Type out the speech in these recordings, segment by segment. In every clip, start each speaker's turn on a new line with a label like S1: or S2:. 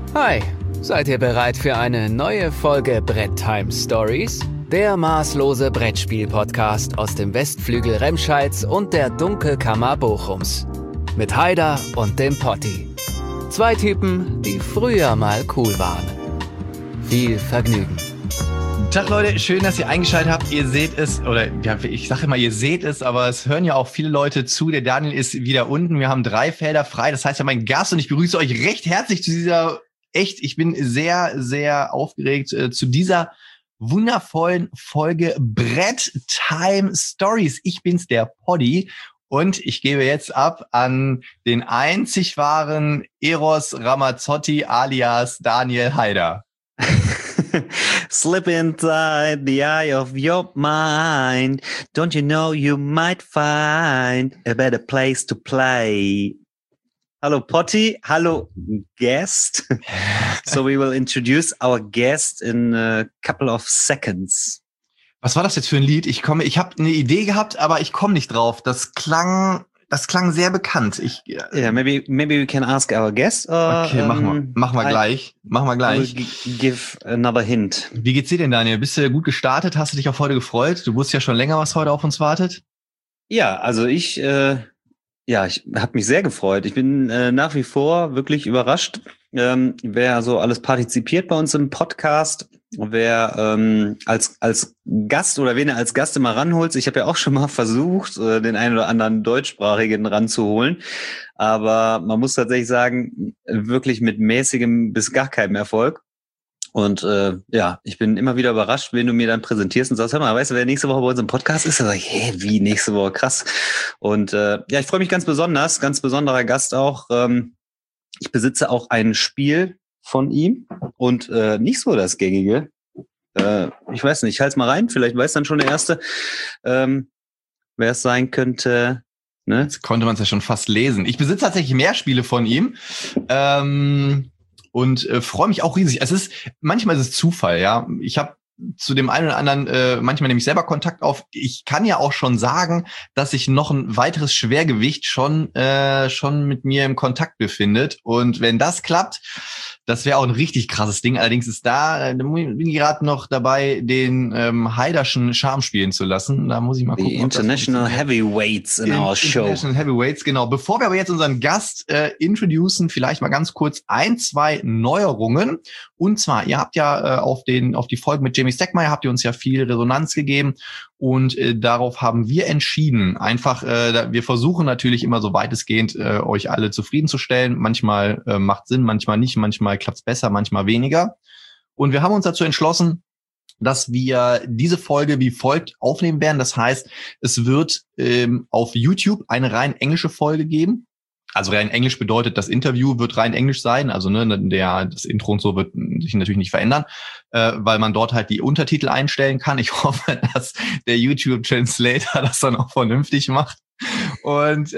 S1: Hi, seid ihr bereit für eine neue Folge Brett Time Stories? Der maßlose Brettspiel-Podcast aus dem Westflügel Remscheids und der Dunkelkammer Bochums. Mit Haider und dem Potti. Zwei Typen, die früher mal cool waren. Viel Vergnügen.
S2: Guten Tag Leute, schön, dass ihr eingeschaltet habt. Ihr seht es, oder ja, ich sage immer, ihr seht es, aber es hören ja auch viele Leute zu. Der Daniel ist wieder unten. Wir haben 3 Felder frei. Das heißt, wir haben einen Gast und ich begrüße euch recht herzlich zu dieser, ich bin sehr, sehr aufgeregt zu dieser wundervollen Folge Brett Time Stories. Ich bin's, der Poddy. Und ich gebe jetzt ab an den einzig wahren Eros Ramazzotti alias Daniel Haider.
S3: Slip inside the eye of your mind. Don't you know you might find a better place to play? Hello, Potti. Hello, guest. So we will introduce our guest in a couple of seconds.
S2: Was war das jetzt für ein Lied? Ich habe eine Idee gehabt, aber ich komme nicht drauf. Das klang sehr bekannt.
S3: Yeah, maybe we can ask our guest.
S2: Okay, machen wir gleich.
S3: Give another hint.
S2: Wie geht's dir denn, Daniel? Bist du gut gestartet? Hast du dich auf heute gefreut? Du wusstest ja schon länger, was heute auf uns wartet.
S3: Ja, also ich habe mich sehr gefreut. Ich bin nach wie vor wirklich überrascht, wer so alles partizipiert bei uns im Podcast. Wer als Gast oder wen er als Gast immer ranholt. Ich habe ja auch schon mal versucht, den einen oder anderen Deutschsprachigen ranzuholen. Aber man muss tatsächlich sagen, wirklich mit mäßigem bis gar keinem Erfolg. Und ich bin immer wieder überrascht, wenn du mir dann präsentierst und sagst, hör mal, weißt du, wer nächste Woche bei uns im Podcast ist? Dann sag ich, wie nächste Woche? Krass. Und ich freue mich ganz besonderer Gast auch. Ich besitze auch ein Spiel von ihm und nicht so das Gängige. Ich weiß nicht, ich halte es mal rein, vielleicht weiß dann schon der Erste, wer es sein könnte. Ne?
S2: Jetzt konnte man es ja schon fast lesen. Ich besitze tatsächlich mehr Spiele von ihm und freue mich auch riesig. Manchmal ist es Zufall, ja. Ich habe zu dem einen oder anderen manchmal nehme ich selber Kontakt auf. Ich kann ja auch schon sagen, dass sich noch ein weiteres Schwergewicht schon mit mir im Kontakt befindet. Und wenn das klappt, das wäre auch ein richtig krasses Ding. Allerdings ist da bin ich gerade noch dabei, den Haiderschen Charme spielen zu lassen. Da muss ich mal gucken.
S3: Die International Heavyweights in our show.
S2: International Heavyweights, genau. Bevor wir aber jetzt unseren Gast introducen, vielleicht mal ganz kurz 2 Neuerungen. Und zwar, ihr habt ja auf die Folge mit Jamie Stegmaier habt ihr uns ja viel Resonanz gegeben. Und darauf haben wir entschieden, einfach, wir versuchen natürlich immer so weitestgehend euch alle zufriedenzustellen. Manchmal macht Sinn, manchmal nicht, manchmal klappt's besser, manchmal weniger. Und wir haben uns dazu entschlossen, dass wir diese Folge wie folgt aufnehmen werden. Das heißt, es wird auf YouTube eine rein englische Folge geben. Also rein Englisch bedeutet, das Interview wird rein Englisch sein, also das Intro und so wird sich natürlich nicht verändern, weil man dort halt die Untertitel einstellen kann. Ich hoffe, dass der YouTube-Translator das dann auch vernünftig macht. Und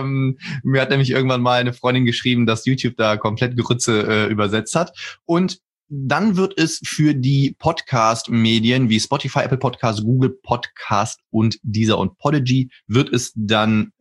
S2: mir hat nämlich irgendwann mal eine Freundin geschrieben, dass YouTube da komplett Grütze übersetzt hat. Und dann wird es für die Podcast-Medien wie Spotify, Apple Podcast, Google Podcast und Deezer und Podigy wird es dann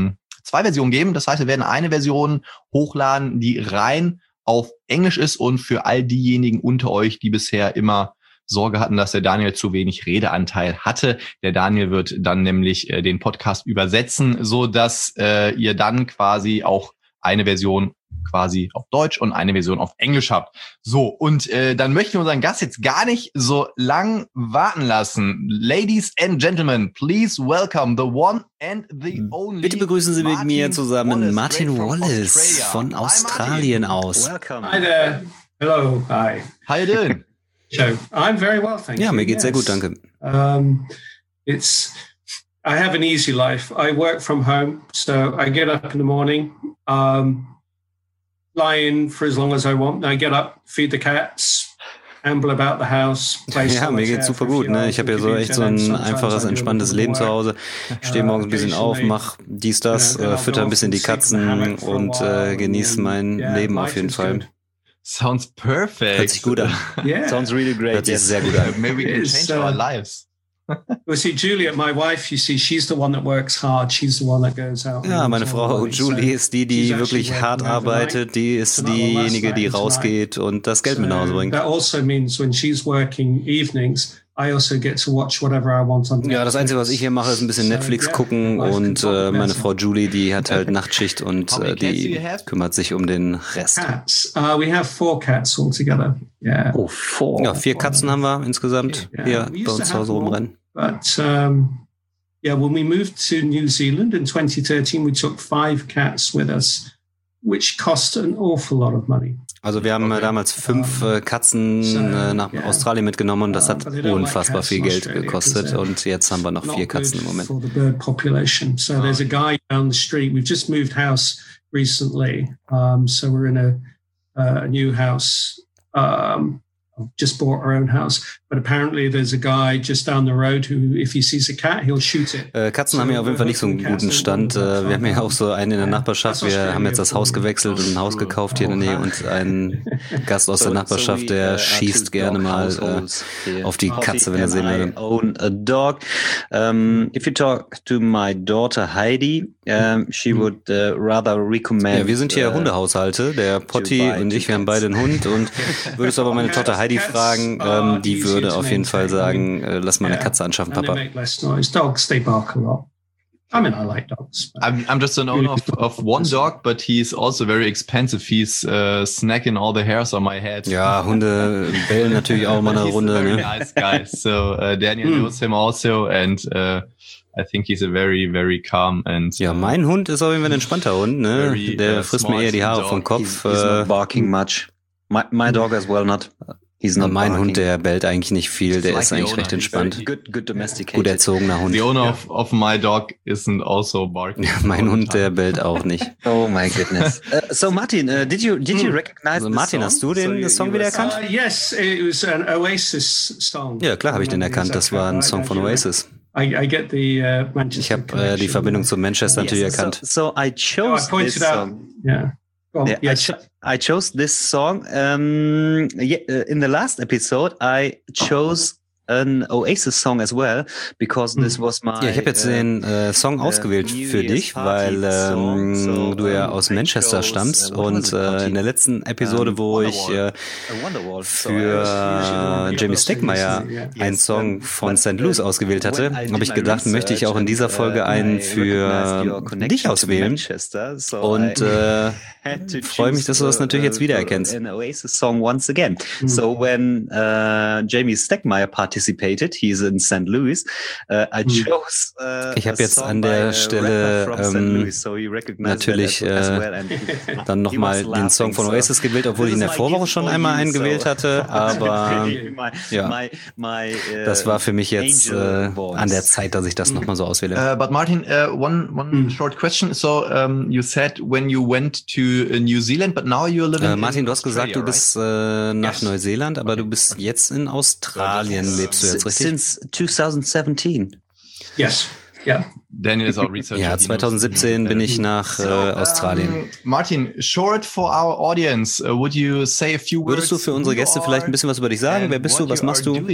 S2: 2 Versionen geben. Das heißt, wir werden eine Version hochladen, die rein auf Englisch ist und für all diejenigen unter euch, die bisher immer Sorge hatten, dass der Daniel zu wenig Redeanteil hatte. Der Daniel wird dann nämlich den Podcast übersetzen, so dass ihr dann quasi auch eine Version quasi auf Deutsch und eine Version auf Englisch habt. So, und dann möchten wir unseren Gast jetzt gar nicht so lang warten lassen. Ladies and Gentlemen, please welcome the one and the only.
S3: Bitte begrüßen Sie mit mir zusammen Martin Wallace von Australien aus.
S4: Welcome. Hi there. Hello. Hi.
S2: How you doing?
S4: So, I'm very well, thank you.
S3: Ja, mir geht's sehr gut, danke.
S4: I have an easy life. I work from home, so I get up in the morning, lie in for as long as I want. I get up, feed the cats, amble about the house.
S3: Ja, mir geht's super gut. Ne? Ich habe ja so echt so ein einfaches, entspanntes Leben zu Hause. Ich stehe morgens ein bisschen auf, mache dies, das, fütter ein bisschen die Katzen und genieße mein Leben auf jeden Fall.
S2: Sounds perfect.
S3: Hört sich gut an.
S4: Yeah.
S3: Sounds really great. Hört sich sehr gut an.
S2: Maybe we can change our lives.
S4: Well, see, Juliet, my wife, you see, she's the one that works hard. She's the one that goes out.
S3: Ja, meine Frau Julie ist die wirklich hart arbeitet. Die ist diejenige, die rausgeht und das Geld mit nach Hause bringt.
S4: That also means when she's working evenings, I also get to watch whatever I want on Netflix.
S3: Ja, das Einzige, was ich hier mache, ist ein bisschen Netflix gucken und meine Frau Julie, die hat halt Nachtschicht und die kümmert sich um den Rest.
S4: Cats. We have 4 cats altogether. Yeah.
S3: Oh, 4. Ja, 4 Katzen haben wir insgesamt hier bei uns zu Hause rumrennen.
S4: But yeah, when we moved to New Zealand in 2013, we took 5 cats with us, which cost an awful lot of money.
S3: Also wir haben damals 5 Katzen nach Australien mitgenommen und das hat unfassbar viel Geld gekostet und jetzt haben wir noch 4 Katzen im Moment.
S4: For the bird population. So there's a guy down the street. We've just moved house recently, so we're in a new house. Just bought our own house, but apparently there's a guy just down the road who, if he sees a cat, he'll shoot it.
S3: Katzen haben ja auf jeden Fall nicht so einen guten Stand. Wir haben ja auch so einen in der Nachbarschaft. Wir haben jetzt das Haus gewechselt und ein Haus gekauft hier in der Nähe und einen Gast aus der Nachbarschaft, der schießt gerne mal auf die Katze, wenn er sehen würde. Own a dog. If you talk to my daughter Heidi, she would rather recommend. Ja, wir sind hier Hundehaushalte. Der Potti und ich, wir haben beide einen Hund und würdest aber meine Tochter Heidi fragen, die würde auf jeden Fall sagen, lass mal eine Katze anschaffen, Papa.
S4: Dogs, they bark a lot. I mean, I like dogs.
S2: I'm just an owner of one dog, but he's also very expensive. He's snacking all the hairs on my head.
S3: Ja, Hunde bellen natürlich auch mal eine Runde.
S2: He's a very
S3: ne?
S2: nice guy. So Daniel knows him also, and I think he's a very, very calm and.
S3: Ja, mein Hund ist auf jeden Fall ein entspannter Hund. Ne?
S2: Very,
S3: der frisst mir eher die Haare vom Kopf.
S5: He's not barking much. My dog as well not. He's not
S3: mein
S5: barking.
S3: Hund, der bellt eigentlich nicht viel, der ist eigentlich recht entspannt.
S5: Good domesticated.
S3: Gut erzogener Hund.
S2: The owner of my dog isn't also barking.
S3: Ja, mein Hund, der bellt auch nicht.
S5: Oh my goodness. So Martin, did you recognize
S3: Also Martin, hast du den Song wieder erkannt?
S4: Yes, it was an Oasis song.
S3: Ja, klar habe ich den erkannt. Das war ein Song von Oasis.
S4: I get the
S3: Ich
S4: Manchester
S3: habe die Verbindung zu Manchester natürlich erkannt.
S5: So I chose this song.
S4: Yeah. Well,
S5: Yeah,
S4: yes.
S5: I chose this song. In the last episode, I chose an Oasis song as well, because this was my.
S3: Ja, ich habe jetzt den Song ausgewählt für dich, weil du ja aus Manchester stammst und in der letzten Episode, wo ich für Jamie Stegmaier einen Song von St. Louis ausgewählt hatte, habe ich gedacht, möchte ich auch in dieser Folge einen für dich auswählen und freue mich, dass du das natürlich jetzt wiedererkennst.
S5: An Oasis song once again. So when Jamie Stegmaier participated, he's in St. Louis. I chose.
S3: Ich habe jetzt an der Stelle natürlich dann nochmal den Song von Oasis gewählt, obwohl ich in der Vorwoche schon einmal einen gewählt hatte, aber ja, das war für mich jetzt an der Zeit, dass ich das nochmal so auswähle.
S2: But Martin, one short question. So you said when you went to New Zealand, but now you're living
S3: Martin, du
S2: in
S3: hast gesagt, du bist nach Neuseeland, aber du bist jetzt in Australien, lebst du jetzt richtig?
S5: Since 2017.
S4: Yes. Yeah.
S2: Daniel is our researcher.
S3: Ja, 2017 bin ich nach Australien.
S2: Martin, short for our audience, would you say a few words?
S3: Würdest du für unsere Gäste vielleicht ein bisschen was über dich sagen? Wer bist du? Was machst du?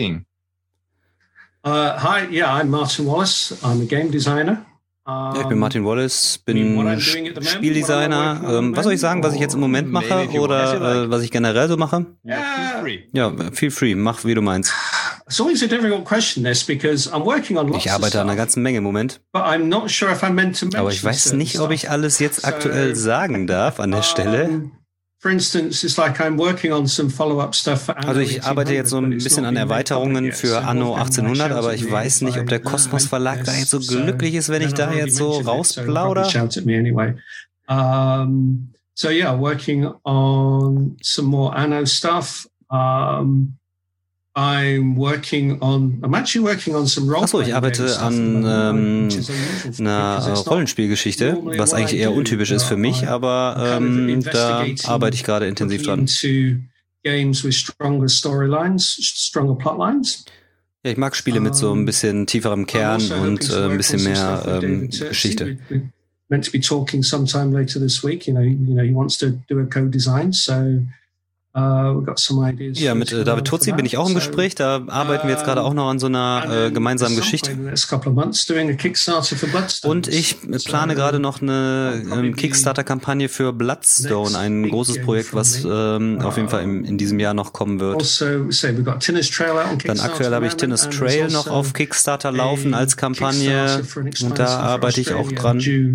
S4: Hi, yeah, I'm Martin Wallace. I'm a game designer.
S3: Ja, ich bin Martin Wallace, bin Spieldesigner. Was soll ich sagen, was ich jetzt im Moment mache oder was ich generell so mache? Ja, feel free, mach wie du meinst.
S4: It's always a difficult question, this, because I'm working on lots
S3: Ich arbeite an einer ganzen Menge im Moment,
S4: but I'm not sure if I'm meant to mention.
S3: aber ich weiß nicht, ob ich alles jetzt aktuell sagen darf an der Stelle.
S4: For instance, it's like I'm working on some follow-up stuff for Anno
S3: Also ich arbeite jetzt so ein bisschen an Erweiterungen für Anno 1800, aber ich weiß nicht, ob der Kosmos Verlag da jetzt so glücklich ist, wenn ich da jetzt so rausplaudere.
S4: So yeah, working on some more Anno stuff. I'm actually working on some role.
S3: Achso, ich arbeite an einer Rollenspielgeschichte, was eigentlich eher untypisch ist für mich, aber da arbeite ich gerade intensiv dran.
S4: Games with stronger storylines, stronger plotlines.
S3: Ja, ich mag Spiele mit so ein bisschen tieferem Kern und ein bisschen mehr Geschichte.
S4: Meant to be talking sometime later this week. You know, he wants to do a co-design, so We've got some ideas.
S5: Ja, mit David Turzi bin ich auch im Gespräch. Da arbeiten wir jetzt gerade auch noch an so einer gemeinsamen Geschichte. Und ich plane gerade noch eine Kickstarter-Kampagne für Bloodstone, ein großes Projekt, was auf jeden Fall in diesem Jahr noch kommen wird. Dann aktuell habe ich Tennis Trail noch auf Kickstarter laufen als Kampagne und da arbeite ich auch dran.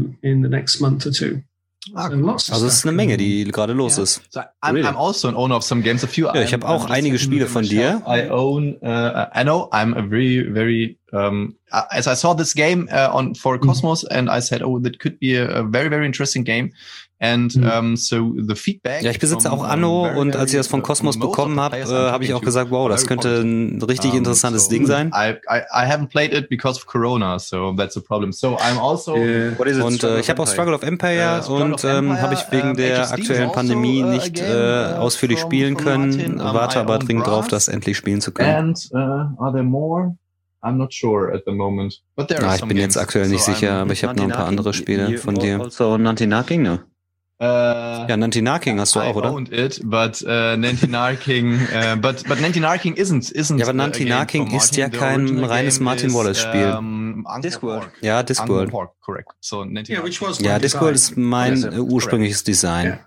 S5: Also es ist eine Menge, die gerade los ist.
S2: So I'm also an owner of some games.
S5: Ja, ich habe auch einige Spiele von dir.
S2: I know I'm a very as I saw this game for Cosmos and I said, oh, that could be a very, very interesting game. And so the feedback.
S5: Ja, ich besitze auch Anno und als ich das von Cosmos bekommen habe, habe ich auch gesagt, wow, das könnte ein richtig interessantes Ding sein.
S2: I haven't played it because of Corona, so that's a problem. So I'm also.
S5: Und ich habe auch Struggle of Empire und habe ich wegen der aktuellen Pandemie nicht ausführlich spielen können. Warte aber dringend drauf, das endlich spielen zu können.
S2: And are there more? I'm not sure at the moment. But there are
S5: ich bin jetzt aktuell nicht sicher, aber ich habe noch ein paar andere Spiele von dir.
S3: Also Nanti-Narking, ne?
S5: Ja, Nanti-Narking hast du auch, oder?
S2: I owned it, but Nanti-Narking, but Nanti-Narking isn't.
S5: Ja, aber Nanti-Narking ist ja kein reines Martin Wallace-Spiel.
S3: Discworld.
S5: Ja, Discworld.
S2: Correct. So
S5: Ja, Discworld ist mein ursprüngliches Design.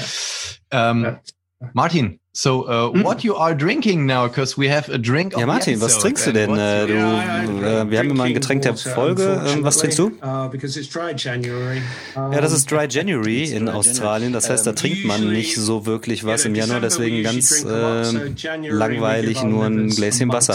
S2: Martin, so what you are drinking now? Because we have a drink.
S5: Ja, Martin, was trinkst du denn? Wir haben immer ein Getränk der Folge. Was trinkst du? Ja, das ist Dry January in Australien. Das heißt, da trinkt man nicht so wirklich was im Januar. Deswegen ganz langweilig nur ein Gläschen Wasser.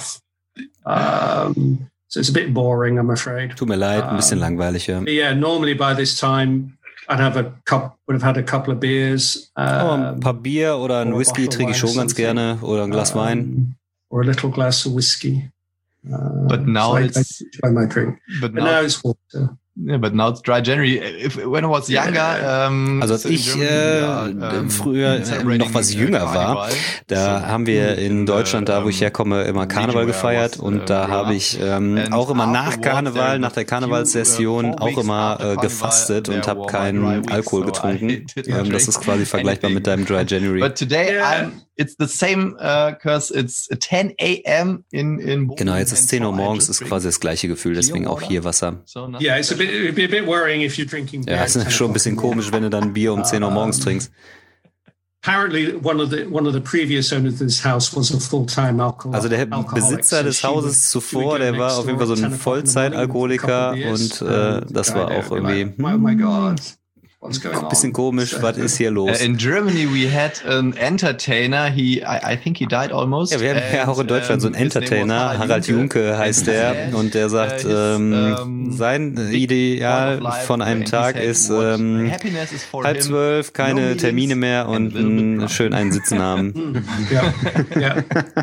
S4: So it's a bit boring, I'm afraid.
S5: Tut mir leid, ein bisschen langweilig, ja.
S4: Yeah, normally by this time would have had a couple of beers.
S5: Ein paar Bier oder ein Whisky trinke ich schon ganz gerne oder ein Glas Wein.
S4: Or a little glass of whiskey.
S2: But now it's
S4: my drink. But now it's water.
S2: Yeah, but now it's Dry January. When I was younger,
S5: also als ich früher noch was jünger war, da haben wir in Deutschland, da wo ich herkomme, immer Karneval gefeiert und da habe ich auch immer nach Karneval, nach der Karnevalssession auch immer gefastet und habe keinen Alkohol getrunken. Das ist quasi vergleichbar mit deinem Dry January.
S2: But today it's the same, cause it's 10 a.m. in
S5: Genau, jetzt ist 10 Uhr morgens, ist quasi das gleiche Gefühl, deswegen auch hier Wasser.
S4: Yeah, it'd be a bit worrying if you're drinking beer.
S5: Ja, es ist schon ein bisschen komisch, wenn du dann Bier um 10 Uhr morgens trinkst.
S4: Apparently one of the previous owners of this house was a full-time alcoholic.
S5: Also der Besitzer des Hauses zuvor, der war auf jeden Fall so ein Vollzeit-Alkoholiker und das war auch irgendwie
S4: oh my God.
S5: Ein bisschen komisch, was ist hier los?
S2: In Germany we had an entertainer, I think he died almost.
S5: Ja, wir haben ja auch in Deutschland so einen Entertainer, Harald Junke heißt der, und der sagt, sein Ideal von einem Tag ist 11:30, keine Termine mehr und schön einen Sitzen haben.
S4: Ja.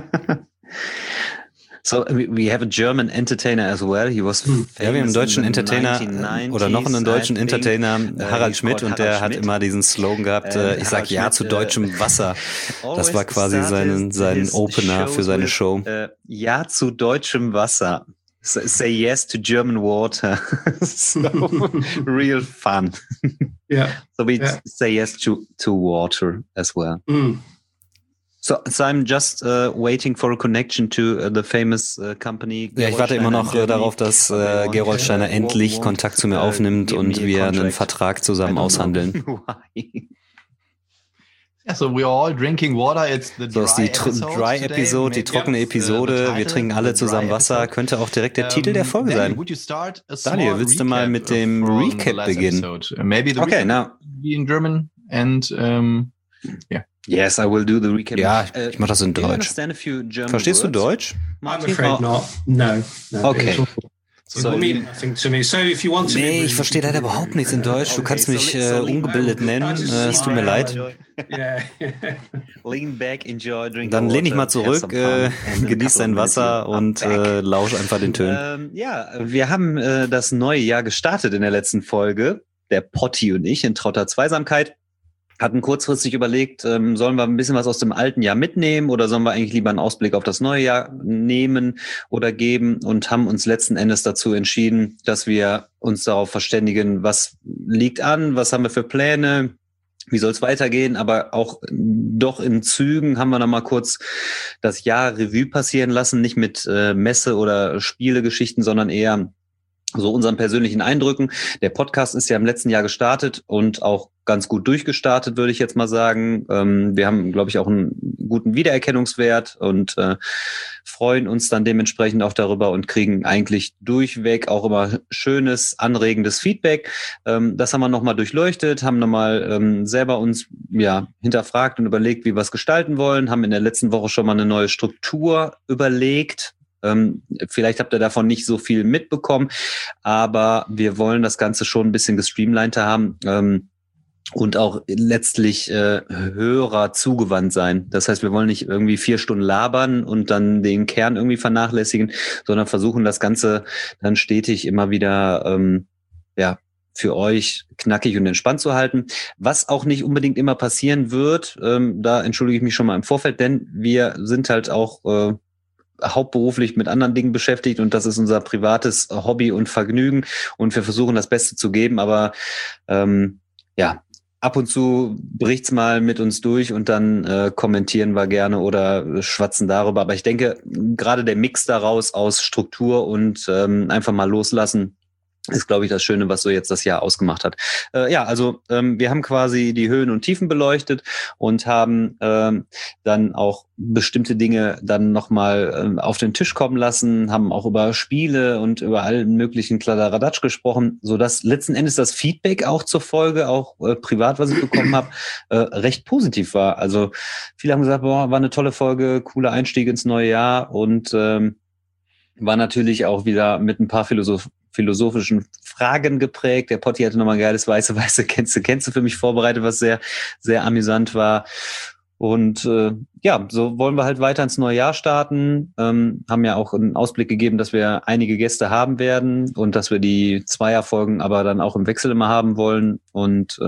S3: So we have a German entertainer as well. He was
S5: ja, wir haben einen deutschen Entertainer oder noch einen deutschen Entertainer, Harald Schmidt, und der hat immer diesen Slogan gehabt, ich sag ja zu deutschem Wasser. Das war quasi sein Opener für seine Show.
S3: Ja zu deutschem Wasser. Say yes to German water. So real fun.
S4: Yeah.
S3: So we say yes to water as well. So I'm just waiting for a connection to the famous company.
S5: Ja, ich warte immer noch darauf, dass Gerolsteiner endlich Kontakt zu mir aufnimmt und wir einen Vertrag zusammen aushandeln.
S2: So we're all drinking water. It's the
S5: so ist die Dry-Episode, die trockene Episode. Wir trinken alle zusammen Wasser. Könnte auch direkt der Titel der Folge sein. Daniel, willst du mal mit dem Recap beginnen?
S3: Okay, now.
S2: In German and yeah.
S3: Yes, I will do the recap.
S5: Ja, ich mache das in Deutsch. Verstehst du Deutsch?
S4: I'm afraid not. No.
S3: Okay.
S5: Nee, ich verstehe leider überhaupt nichts in Deutsch. Du kannst mich ungebildet nennen. Es tut mir leid. Dann lehn dich mal zurück, genieß dein Wasser und lausch einfach den Tönen.
S3: Ja, wir haben das neue Jahr gestartet in der letzten Folge. Der Potti und ich in trauter Zweisamkeit. Hatten kurzfristig überlegt, sollen wir ein bisschen was aus dem alten Jahr mitnehmen oder sollen wir eigentlich lieber einen Ausblick auf das neue Jahr nehmen oder geben, und haben uns letzten Endes dazu entschieden, dass wir uns darauf verständigen, was liegt an, was haben wir für Pläne, wie soll es weitergehen, aber auch doch in Zügen haben wir noch mal kurz das Jahr Revue passieren lassen, nicht mit Messe- oder Spielegeschichten, sondern eher so unseren persönlichen Eindrücken. Der Podcast ist ja im letzten Jahr gestartet und auch ganz gut durchgestartet, würde ich jetzt mal sagen. Wir haben, glaube ich, auch einen guten Wiedererkennungswert und freuen uns dann dementsprechend auch darüber und kriegen eigentlich durchweg auch immer schönes, anregendes Feedback. Das haben wir nochmal durchleuchtet, haben nochmal selber uns hinterfragt und überlegt, wie wir es gestalten wollen, haben in der letzten Woche schon mal eine neue Struktur überlegt. Vielleicht habt ihr davon nicht so viel mitbekommen, aber wir wollen das Ganze schon ein bisschen gestreamliner haben und auch letztlich Hörer zugewandt sein. Das heißt, wir wollen nicht irgendwie 4 Stunden labern und dann den Kern irgendwie vernachlässigen, sondern versuchen das Ganze dann stetig immer wieder für euch knackig und entspannt zu halten. Was auch nicht unbedingt immer passieren wird, da entschuldige ich mich schon mal im Vorfeld, denn wir sind halt auch hauptberuflich mit anderen Dingen beschäftigt und das ist unser privates Hobby und Vergnügen und wir versuchen das Beste zu geben, aber ab und zu bricht's mal mit uns durch und dann kommentieren wir gerne oder schwatzen darüber, aber ich denke, gerade der Mix daraus aus Struktur und einfach mal loslassen ist, glaube ich, das Schöne, was so jetzt das Jahr ausgemacht hat. Wir haben quasi die Höhen und Tiefen beleuchtet und haben dann auch bestimmte Dinge dann nochmal auf den Tisch kommen lassen, haben auch über Spiele und über allen möglichen Kladderadatsch gesprochen, sodass letzten Endes das Feedback auch zur Folge, auch privat, was ich bekommen habe, recht positiv war. Also viele haben gesagt, war eine tolle Folge, cooler Einstieg ins neue Jahr und war natürlich auch wieder mit ein paar philosophischen Fragen geprägt. Der Potti hatte nochmal ein geiles Weiße kennst du für mich vorbereitet, was sehr, sehr amüsant war. Und so wollen wir halt weiter ins neue Jahr starten. Haben ja auch einen Ausblick gegeben, dass wir einige Gäste haben werden und dass wir die Zweierfolgen aber dann auch im Wechsel immer haben wollen. Und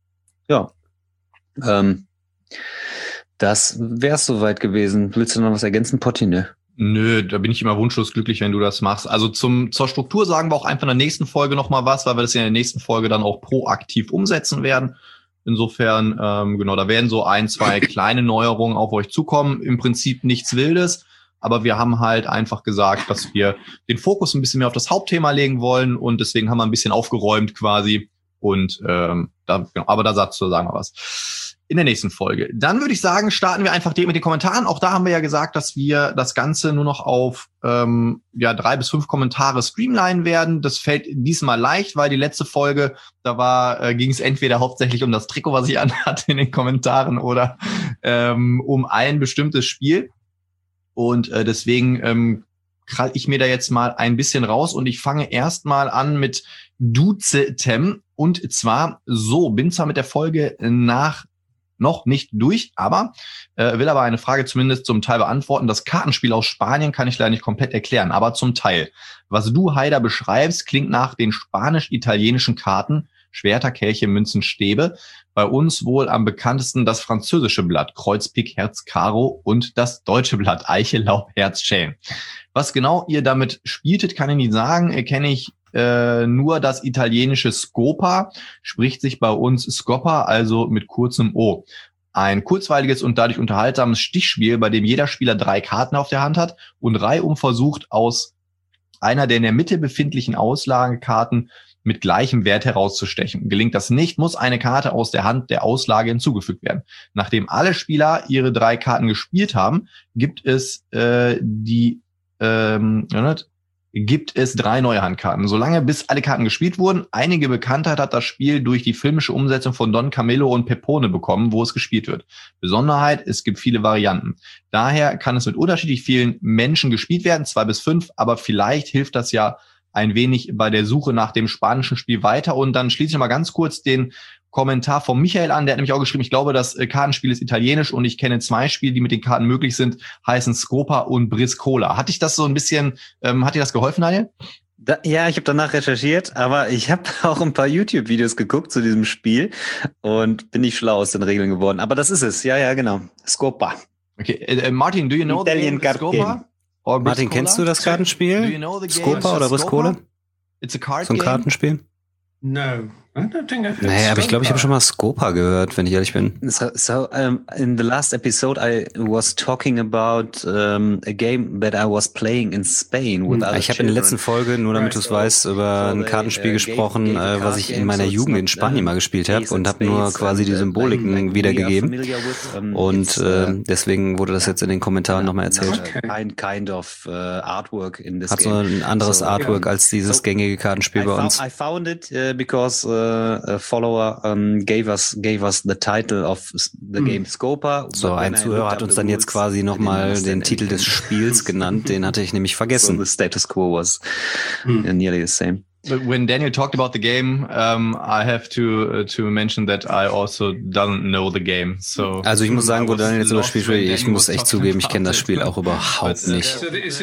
S3: das wär's soweit gewesen. Willst du noch was ergänzen, Potti?
S2: Nö, da bin ich immer wunschlos glücklich, wenn du das machst. Also zur Struktur sagen wir auch einfach in der nächsten Folge nochmal was, weil wir das ja in der nächsten Folge dann auch proaktiv umsetzen werden. Insofern, da werden so 1, 2 kleine Neuerungen auf euch zukommen. Im Prinzip nichts Wildes, aber wir haben halt einfach gesagt, dass wir den Fokus ein bisschen mehr auf das Hauptthema legen wollen und deswegen haben wir ein bisschen aufgeräumt quasi. Und aber dazu sagen wir was in der nächsten Folge. Dann würde ich sagen, starten wir einfach mit den Kommentaren. Auch da haben wir ja gesagt, dass wir das Ganze nur noch auf 3 bis 5 Kommentare streamlinen werden. Das fällt diesmal leicht, weil die letzte Folge, da ging es entweder hauptsächlich um das Trikot, was ich anhatte in den Kommentaren, oder um ein bestimmtes Spiel. Und deswegen krall ich mir da jetzt mal ein bisschen raus und ich fange erstmal an mit Duzetem. Und zwar bin zwar mit der Folge noch nicht durch, aber will aber eine Frage zumindest zum Teil beantworten. Das Kartenspiel aus Spanien kann ich leider nicht komplett erklären, aber zum Teil. Was du, Haider, beschreibst, klingt nach den spanisch-italienischen Karten Schwerter, Kelche, Münzen, Stäbe. Bei uns wohl am bekanntesten das französische Blatt Kreuz, Pik, Herz, Karo und das deutsche Blatt Eiche, Laub, Herz, Schelm. Was genau ihr damit spieltet, kann ich nicht sagen. Kenne ich nur das italienische Scopa, spricht sich bei uns Scoppa, also mit kurzem O. Ein kurzweiliges und dadurch unterhaltsames Stichspiel, bei dem jeder Spieler 3 Karten auf der Hand hat und reihum versucht, aus einer der in der Mitte befindlichen Auslagekarten mit gleichem Wert herauszustechen. Gelingt das nicht, muss eine Karte aus der Hand der Auslage hinzugefügt werden. Nachdem alle Spieler ihre 3 Karten gespielt haben, gibt es 3 neue Handkarten. Solange bis alle Karten gespielt wurden. Einige Bekanntheit hat das Spiel durch die filmische Umsetzung von Don Camillo und Pepone bekommen, wo es gespielt wird. Besonderheit, es gibt viele Varianten. Daher kann es mit unterschiedlich vielen Menschen gespielt werden, 2 bis 5, aber vielleicht hilft das ja ein wenig bei der Suche nach dem spanischen Spiel weiter. Und dann schließe ich mal ganz kurz den Kommentar von Michael an, der hat nämlich auch geschrieben, ich glaube, das Kartenspiel ist italienisch und ich kenne 2 Spiele, die mit den Karten möglich sind, heißen Scopa und Briscola. Hat dich das so ein bisschen, hat dir das geholfen, Daniel?
S3: Ja, ich habe danach recherchiert, aber ich habe auch ein paar YouTube-Videos geguckt zu diesem Spiel und bin nicht schlau aus den Regeln geworden. Aber das ist es, ja, genau. Scopa.
S2: Okay, Martin, do you know
S3: Italian
S2: the Scopa?
S5: Martin, kennst du das Kartenspiel?
S2: Do you know the game
S5: Scopa oder Briscola?
S2: It's a card
S5: so ein
S2: game?
S5: Kartenspiel?
S4: No,
S5: Naja, aber ich glaube, ich habe schon mal Scopa gehört, wenn ich ehrlich bin.
S3: So in the last episode, I was talking about a game that I was playing in Spain with other
S5: Ich habe in der letzten Folge, nur damit du es weißt, über ein Kartenspiel gesprochen, was ich in meiner Jugend in Spanien mal gespielt habe und habe nur quasi die Symboliken wiedergegeben. Und deswegen wurde das jetzt in den Kommentaren nochmal erzählt.
S3: Kind of artwork in this
S5: Hat so ein anderes Artwork als dieses gängige Kartenspiel bei uns.
S3: I found it because a follower gave us the title of the game Scopa.
S5: So, ein Zuhörer hat uns dann jetzt quasi nochmal den Titel des Spiels genannt, den hatte ich nämlich vergessen.
S3: So the status quo was nearly the same.
S2: When Daniel talked about the game, I have to mention that I also don't know the game. So
S5: also ich muss sagen, wo Daniel jetzt über das Spiel spricht, ich muss echt zugeben, ich kenne das Spiel auch überhaupt nicht.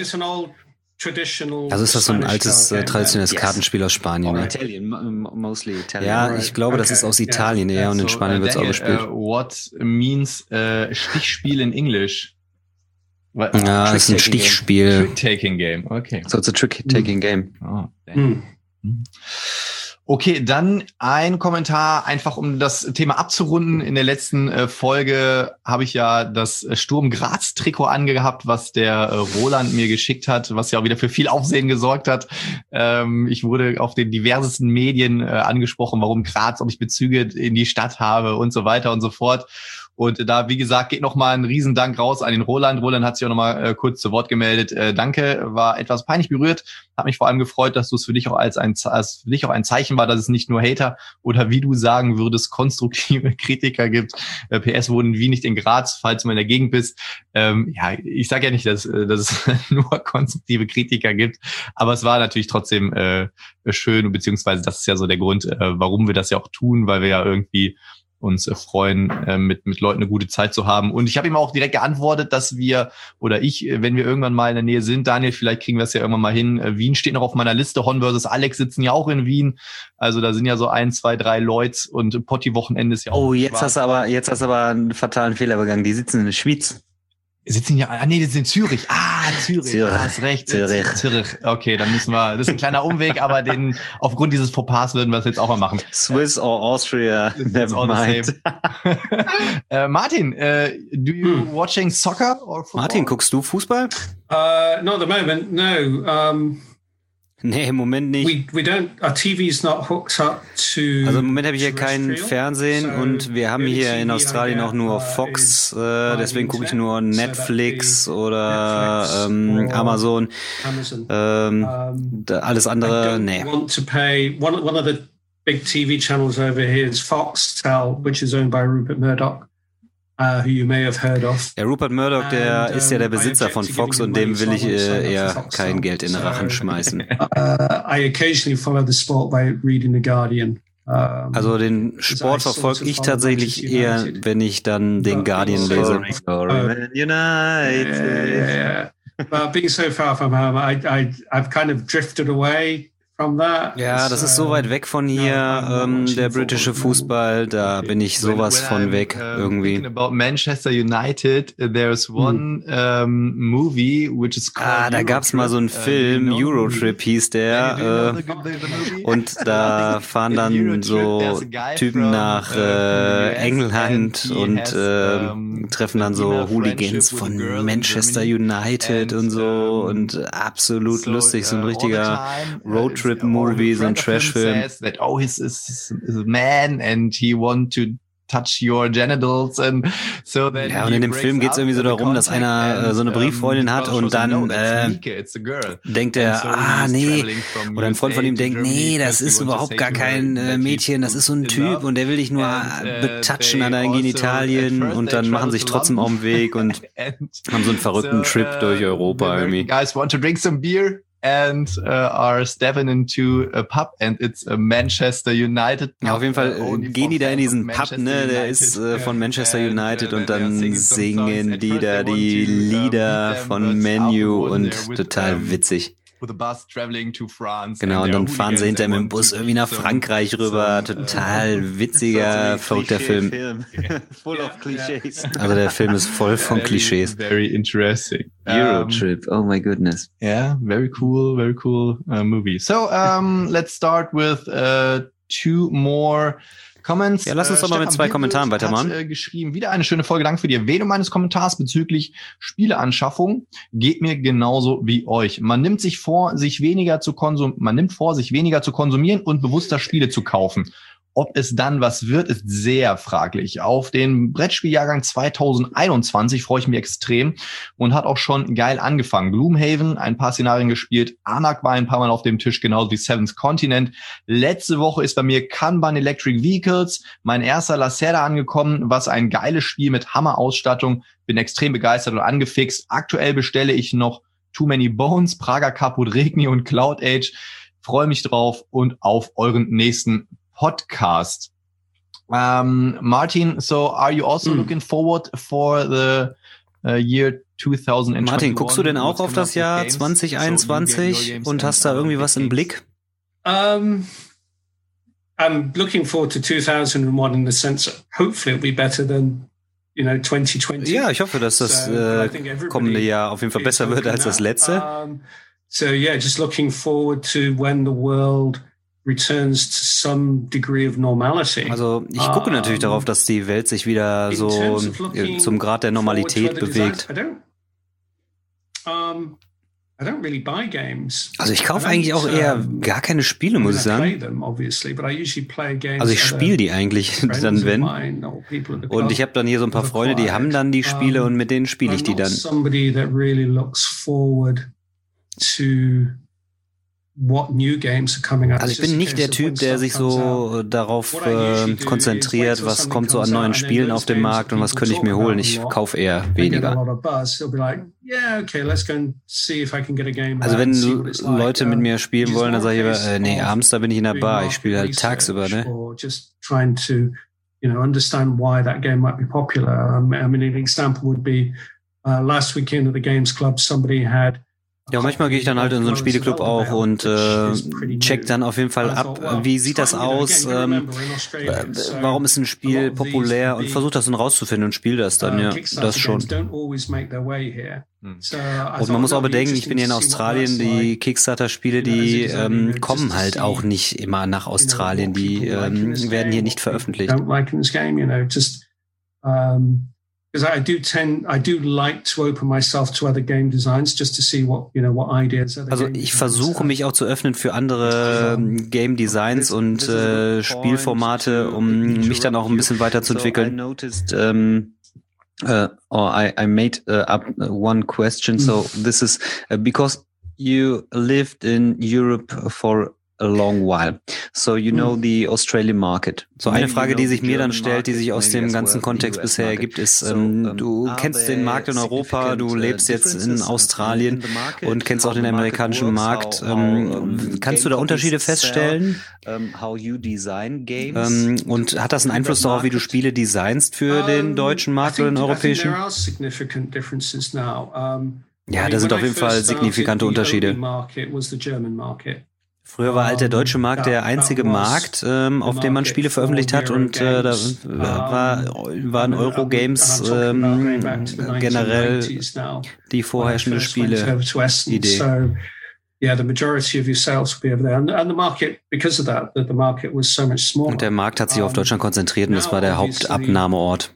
S5: Also ist das so ein altes, traditionelles Kartenspiel aus Spanien, ne? Ja, ich glaube, das ist aus Italien eher und in Spanien wird es auch gespielt.
S2: What means Stichspiel in English?
S5: Ja, das ist ein Stichspiel.
S2: Trick-taking game, okay.
S3: So it's a trick-taking game.
S2: Oh, okay, dann ein Kommentar, einfach um das Thema abzurunden. In der letzten Folge habe ich ja das Sturm Graz Trikot angehabt, was der Roland mir geschickt hat, was ja auch wieder für viel Aufsehen gesorgt hat. Ich wurde auf den diversesten Medien angesprochen, warum Graz, ob ich Bezüge in die Stadt habe und so weiter und so fort. Und da, wie gesagt, geht nochmal ein Riesendank raus an den Roland. Roland hat sich auch nochmal kurz zu Wort gemeldet. Danke, war etwas peinlich berührt. Hat mich vor allem gefreut, dass du es für dich auch als für dich auch ein Zeichen war, dass es nicht nur Hater oder wie du sagen würdest, konstruktive Kritiker gibt. PS wohnen wie nicht in Graz, falls du mal in der Gegend bist. Ja, ich sage ja nicht, dass es nur konstruktive Kritiker gibt, aber es war natürlich trotzdem schön, beziehungsweise das ist ja so der Grund, warum wir das ja auch tun, weil wir ja irgendwie uns freuen, mit Leuten eine gute Zeit zu haben. Und ich habe ihm auch direkt geantwortet, dass wir, oder ich, wenn wir irgendwann mal in der Nähe sind, Daniel, vielleicht kriegen wir es ja irgendwann mal hin. Wien steht noch auf meiner Liste. Hon versus Alex sitzen ja auch in Wien. Also da sind ja so 1, 2, 3 Leute und Potti-Wochenende ist ja auch.
S3: Oh, jetzt hast du aber einen fatalen Fehler begangen. Die sitzen in der Schweiz.
S2: Sitzen ja, nee, die sind in Zürich. Zürich. Hast recht. Zürich. Okay, dann müssen wir, das ist ein kleiner Umweg, aber aufgrund dieses Fauxpas würden wir es jetzt auch mal machen.
S3: Swiss or Austria, never mind.
S2: Martin, do you watching soccer or football?
S5: Martin, guckst du Fußball?
S4: Not at the moment, no.
S5: Nee, im Moment nicht.
S4: We don't. Our TV's not hooked up to.
S5: Also im Moment habe ich hier kein Fernsehen und wir haben hier in Australien auch nur Fox, deswegen gucke ich nur Netflix oder Amazon. Alles andere, nee.
S4: Want to pay one of the big TV channels over here is Foxtel, which is owned by Rupert Murdoch. Who you may have heard of.
S5: Ja, Rupert Murdoch, der ist ja der Besitzer von Fox und dem will ich eher kein Geld in den Rachen schmeißen.
S4: I occasionally follow the sport by reading The Guardian.
S5: Also den Sport verfolge ich tatsächlich eher, wenn ich dann den Guardian lese.
S4: Yeah. But being so far from home, I've kind of drifted away.
S5: Ja, das ist so weit weg von hier, der britische Fußball, da bin ich sowas von weg irgendwie.
S2: About Manchester United, there's one movie which is called
S5: da gab's mal so einen Film, Eurotrip hieß der, und da fahren dann so Typen nach England und treffen dann so Hooligans von Manchester United und so und absolut lustig, so ein richtiger Roadtrip Movie, so ein Trash-Film.
S2: That, oh, he's a man and he want to touch your genitals and so then.
S5: Ja, und in dem Film geht's irgendwie so darum, dass einer so eine Brieffreundin hat und dann denkt er, nee, oder ein Freund von ihm denkt, nee, das ist überhaupt gar kein Mädchen, das ist so ein Typ und der will dich nur betatschen an deinen Genitalien und dann machen sich trotzdem auf den Weg und haben so einen verrückten Trip durch Europa irgendwie.
S2: Guys want to drink some beer? And are stepping into a pub and it's a Manchester United.
S5: Ja, auf jeden Fall gehen die da in diesen Pub, ne? Der ist von Manchester United und dann singen die da die Lieder von Menu und total witzig. Genau, und dann fahren sie hinterher mit dem Bus irgendwie nach Frankreich rüber. Total witziger, verrückter Film.
S3: Full of cliches.
S5: Also der Film ist voll von Klischees.
S2: Very interesting.
S3: Eurotrip, oh my goodness.
S2: Yeah, very cool movie. So let's start with two more comments.
S5: Ja, lass uns doch mal mit 2 Kommentaren weitermachen.
S2: Hat, geschrieben, wieder eine schöne Folge, danke für die Erwähnung meines Kommentars bezüglich Spieleanschaffung. Geht mir genauso wie euch. Man nimmt vor, sich weniger zu konsumieren und bewusster Spiele zu kaufen. Ob es dann was wird, ist sehr fraglich. Auf den Brettspieljahrgang 2021 freue ich mich extrem und hat auch schon geil angefangen. Gloomhaven, ein paar Szenarien gespielt. Anak war ein paar Mal auf dem Tisch, genauso wie Seventh Continent. Letzte Woche ist bei mir Kanban Electric Vehicles, mein erster Lacerda angekommen, was ein geiles Spiel mit Hammer-Ausstattung. Bin extrem begeistert und angefixt. Aktuell bestelle ich noch Too Many Bones, Praga Caput Regni und Cloud Age. Freue mich drauf und auf euren nächsten Podcast. Martin, so are you also looking forward for the year 2021?
S5: Martin, guckst du denn auch auf das Jahr 2021 und hast da irgendwie was im Blick?
S4: I'm looking forward to 2001 in the sense that hopefully it'll be better than 2020.
S5: Ja, ich hoffe, dass das kommende Jahr auf jeden Fall besser wird als das letzte.
S4: So yeah, just looking forward to when the world returns to some degree of normality.
S5: Also ich gucke natürlich darauf, dass die Welt sich wieder so zum Grad der Normalität bewegt. Also ich kaufe eigentlich auch eher gar keine Spiele, muss ich sagen. Also ich spiele die eigentlich dann, wenn. Und ich habe dann hier so ein paar Freunde, die haben dann die Spiele und mit denen spiele ich die dann. Also ich bin nicht der Typ, der sich so darauf konzentriert, was kommt so an neuen Spielen auf dem Markt und was könnte ich mir holen. Ich kaufe eher weniger. Also wenn Leute mit mir spielen wollen, dann sage ich immer, nee, abends da bin ich in der Bar. Ich spiele halt tagsüber, ne?
S4: Understand why that game might be popular. I mean, an example would be last weekend at the Games Club, somebody had.
S5: Ja, manchmal gehe ich dann halt in so einen Spieleklub auch und check dann auf jeden Fall ab, wie sieht das aus, warum ist ein Spiel populär und versuche das dann rauszufinden und spiele das dann, ja, das schon. Und man muss auch bedenken, ich bin hier in Australien, die Kickstarter-Spiele, die kommen halt auch nicht immer nach Australien, die werden hier nicht veröffentlicht.
S4: Because I do like to open myself to other game designs just to see what ideas.
S5: Also ich versuche mich auch zu öffnen für andere Game Designs und Spielformate, um mich dann auch ein bisschen weiterzuentwickeln. I made up one question. So this is because you lived in Europe for a long while. So you know the Australian market. So eine Frage, die sich mir dann stellt, die sich aus dem ganzen Kontext bisher ergibt, ist, du kennst den Markt in Europa, du lebst jetzt in Australien und kennst auch den amerikanischen Markt. Kannst du da Unterschiede feststellen? Und hat das einen Einfluss darauf, wie du Spiele designst für den deutschen Markt oder den europäischen? Ja, da sind auf jeden Fall signifikante Unterschiede. Früher war halt der deutsche Markt der einzige Markt, auf dem man Spiele veröffentlicht hat und da waren Eurogames generell die vorherrschende Spiele-Idee. Und der Markt hat sich auf Deutschland konzentriert und das war der Hauptabnahmeort.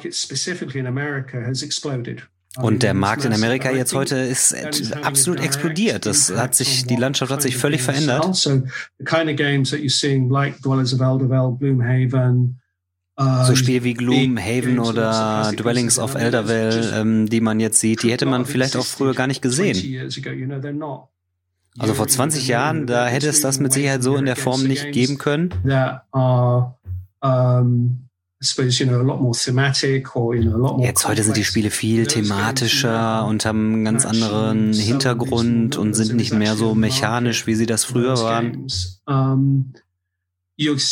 S5: Und der Markt in Amerika jetzt heute ist absolut explodiert. Die Landschaft hat sich völlig verändert. So Spiele wie Gloomhaven oder Dwellings of Eldervale, die man jetzt sieht, die hätte man vielleicht auch früher gar nicht gesehen. Also vor 20 Jahren, da hätte es das mit Sicherheit so in der Form nicht geben können. Jetzt heute sind die Spiele viel thematischer und haben einen ganz anderen Hintergrund und sind nicht mehr so mechanisch, wie sie das früher waren. Du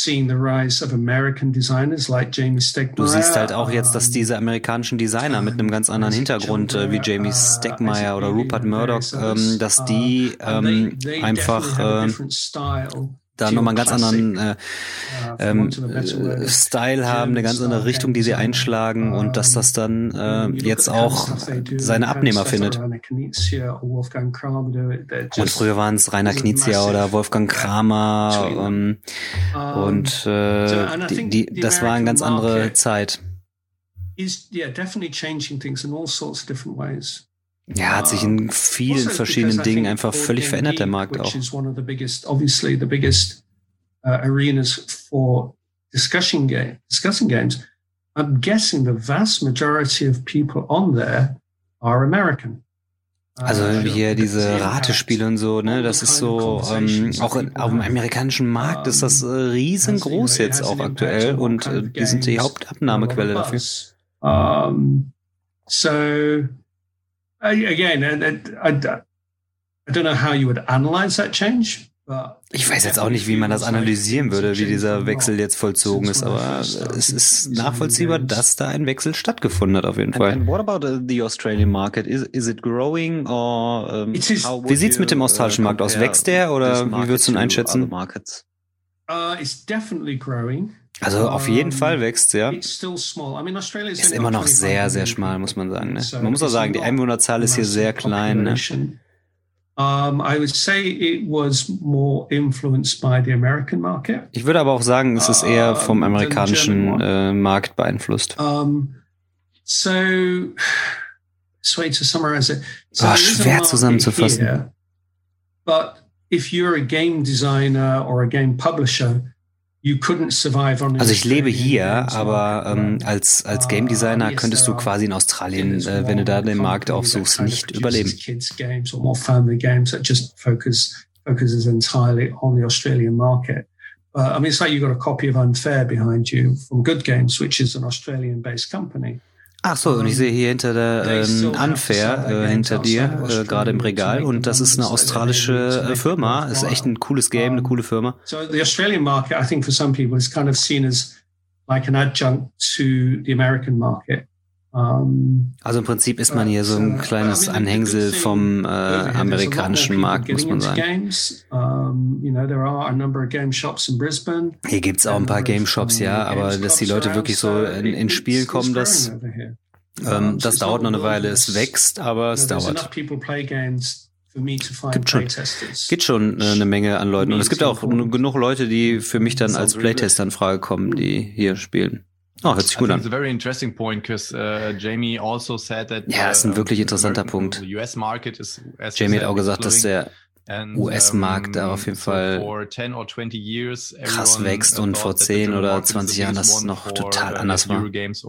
S5: siehst halt auch jetzt, dass diese amerikanischen Designer mit einem ganz anderen Hintergrund, wie Jamie Stegmaier oder Rupert Murdoch, dass die einfach da nochmal einen ganz anderen Style haben, eine ganz andere Richtung, die sie einschlagen und dass das dann jetzt auch seine Abnehmer findet. Und früher waren es Rainer Knizia oder Wolfgang Kramer und das war eine ganz andere Zeit. Ja, hat sich in vielen verschiedenen Dingen einfach völlig verändert, der Markt auch.
S4: Arenas for discussing games. I'm guessing the vast majority of people on there are American.
S5: Also hier diese Ratespiele und so, ne, das ist so, auch auf dem amerikanischen Markt ist das riesengroß jetzt auch aktuell und die sind die Hauptabnahmequelle dafür.
S4: So again, I don't know how you would analyze that change.
S5: Ich weiß jetzt auch nicht, wie man das analysieren würde, wie dieser Wechsel jetzt vollzogen ist, aber es ist nachvollziehbar, dass da ein Wechsel stattgefunden hat auf jeden Fall.
S3: And what about the Australian market? Is it growing or
S5: wie sieht's mit dem australischen Markt aus? Wächst der oder wie würdest du ihn einschätzen?
S4: It's definitely growing.
S5: Also auf jeden Fall wächst ja. Ist immer noch sehr, sehr schmal, muss man sagen. Ne? Man muss auch sagen, die Einwohnerzahl ist hier sehr klein. Ne?
S4: I would say it was more influenced by the American market.
S5: Ich würde aber auch sagen, es ist eher vom amerikanischen Markt beeinflusst.
S4: So to summarize it.
S5: Schwer zusammenzufassen.
S4: Here, but if you're a game designer or a game publisher, you couldn't survive on.
S5: Also ich lebe hier, aber als Game Designer könntest du quasi in Australien, wenn du da den Markt aufsuchst, nicht überleben.
S4: Kids games or more family games that just focuses entirely on the Australian market. I mean, it's like you've got a copy of Unfair behind you from Good Games, which is an Australian-based company.
S5: Ach so, und ich sehe hier hinter der Unfair hinter dir, gerade im Regal, und das ist eine australische Firma. Ist echt ein cooles Game, eine coole Firma.
S4: So the Australian market, I think for some people is kind of seen as like an adjunct to the American market.
S5: Also im Prinzip ist man hier so ein kleines Anhängsel vom amerikanischen Markt, muss man sagen. Hier gibt's auch ein paar Game Shops, ja, aber dass die Leute wirklich so in Spiel kommen, das dauert noch eine Weile. Es wächst, aber es dauert. Gibt schon eine Menge an Leuten. Und es gibt auch genug Leute, die für mich dann als Playtester in Frage kommen, die hier spielen. Oh, hört sich gut an. Ja, ist ein wirklich interessanter Punkt. Jamie hat auch gesagt, dass der US-Markt da auf jeden Fall krass wächst und vor 10 oder 20 Jahren das noch total anders war.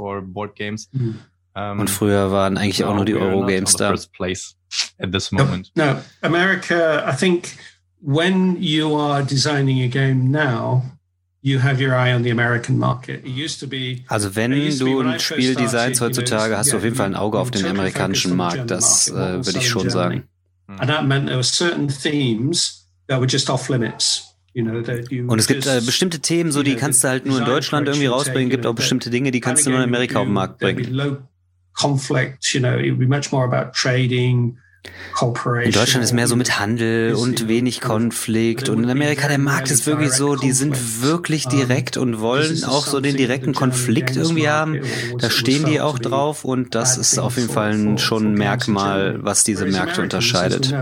S5: Und früher waren eigentlich auch nur die Eurogames da.
S4: No, America, I think when you are designing a game now, you have your eye on the American market. It used to be.
S5: Also wenn du ein Spiel designst heutzutage, hast du auf jeden Fall ein Auge auf den amerikanischen Markt. Das würde ich schon sagen.
S4: And that meant there were certain themes that were just off limits.
S5: Und es gibt bestimmte Themen, so die kannst du halt nur in Deutschland irgendwie rausbringen. Gibt auch bestimmte Dinge, die kannst du nur in Amerika auf den Markt bringen.
S4: Conflict, it would be much more about trading.
S5: In Deutschland ist mehr so mit Handel und wenig Konflikt, und in Amerika der Markt ist wirklich so, die sind wirklich direkt und wollen auch so den direkten Konflikt irgendwie haben. Da stehen die auch drauf, und das ist auf jeden Fall schon ein Merkmal, was diese Märkte unterscheidet.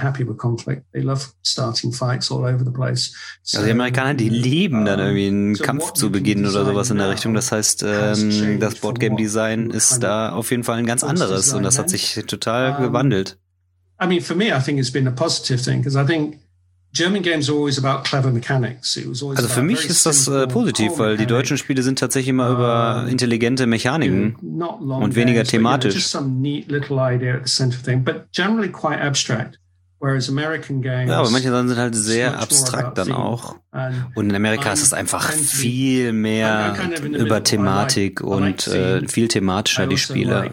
S5: Also die Amerikaner, die lieben dann irgendwie einen Kampf zu beginnen oder sowas in der Richtung. Das heißt, das Boardgame-Design ist da auf jeden Fall ein ganz anderes, und das hat sich total gewandelt.
S4: I mean, for me, I think it's been a positive thing, because I think German games are always about clever mechanics.
S5: Also für mich ist das positiv, weil die deutschen Spiele sind tatsächlich immer über intelligente Mechaniken und weniger thematisch.
S4: Just some neat little idea at the center thing, but generally quite abstract. Whereas American games,
S5: ja, aber manche Sachen sind halt sehr abstrakt dann auch. Und in Amerika ist es einfach viel mehr über Thematik und viel thematischer, die Spiele.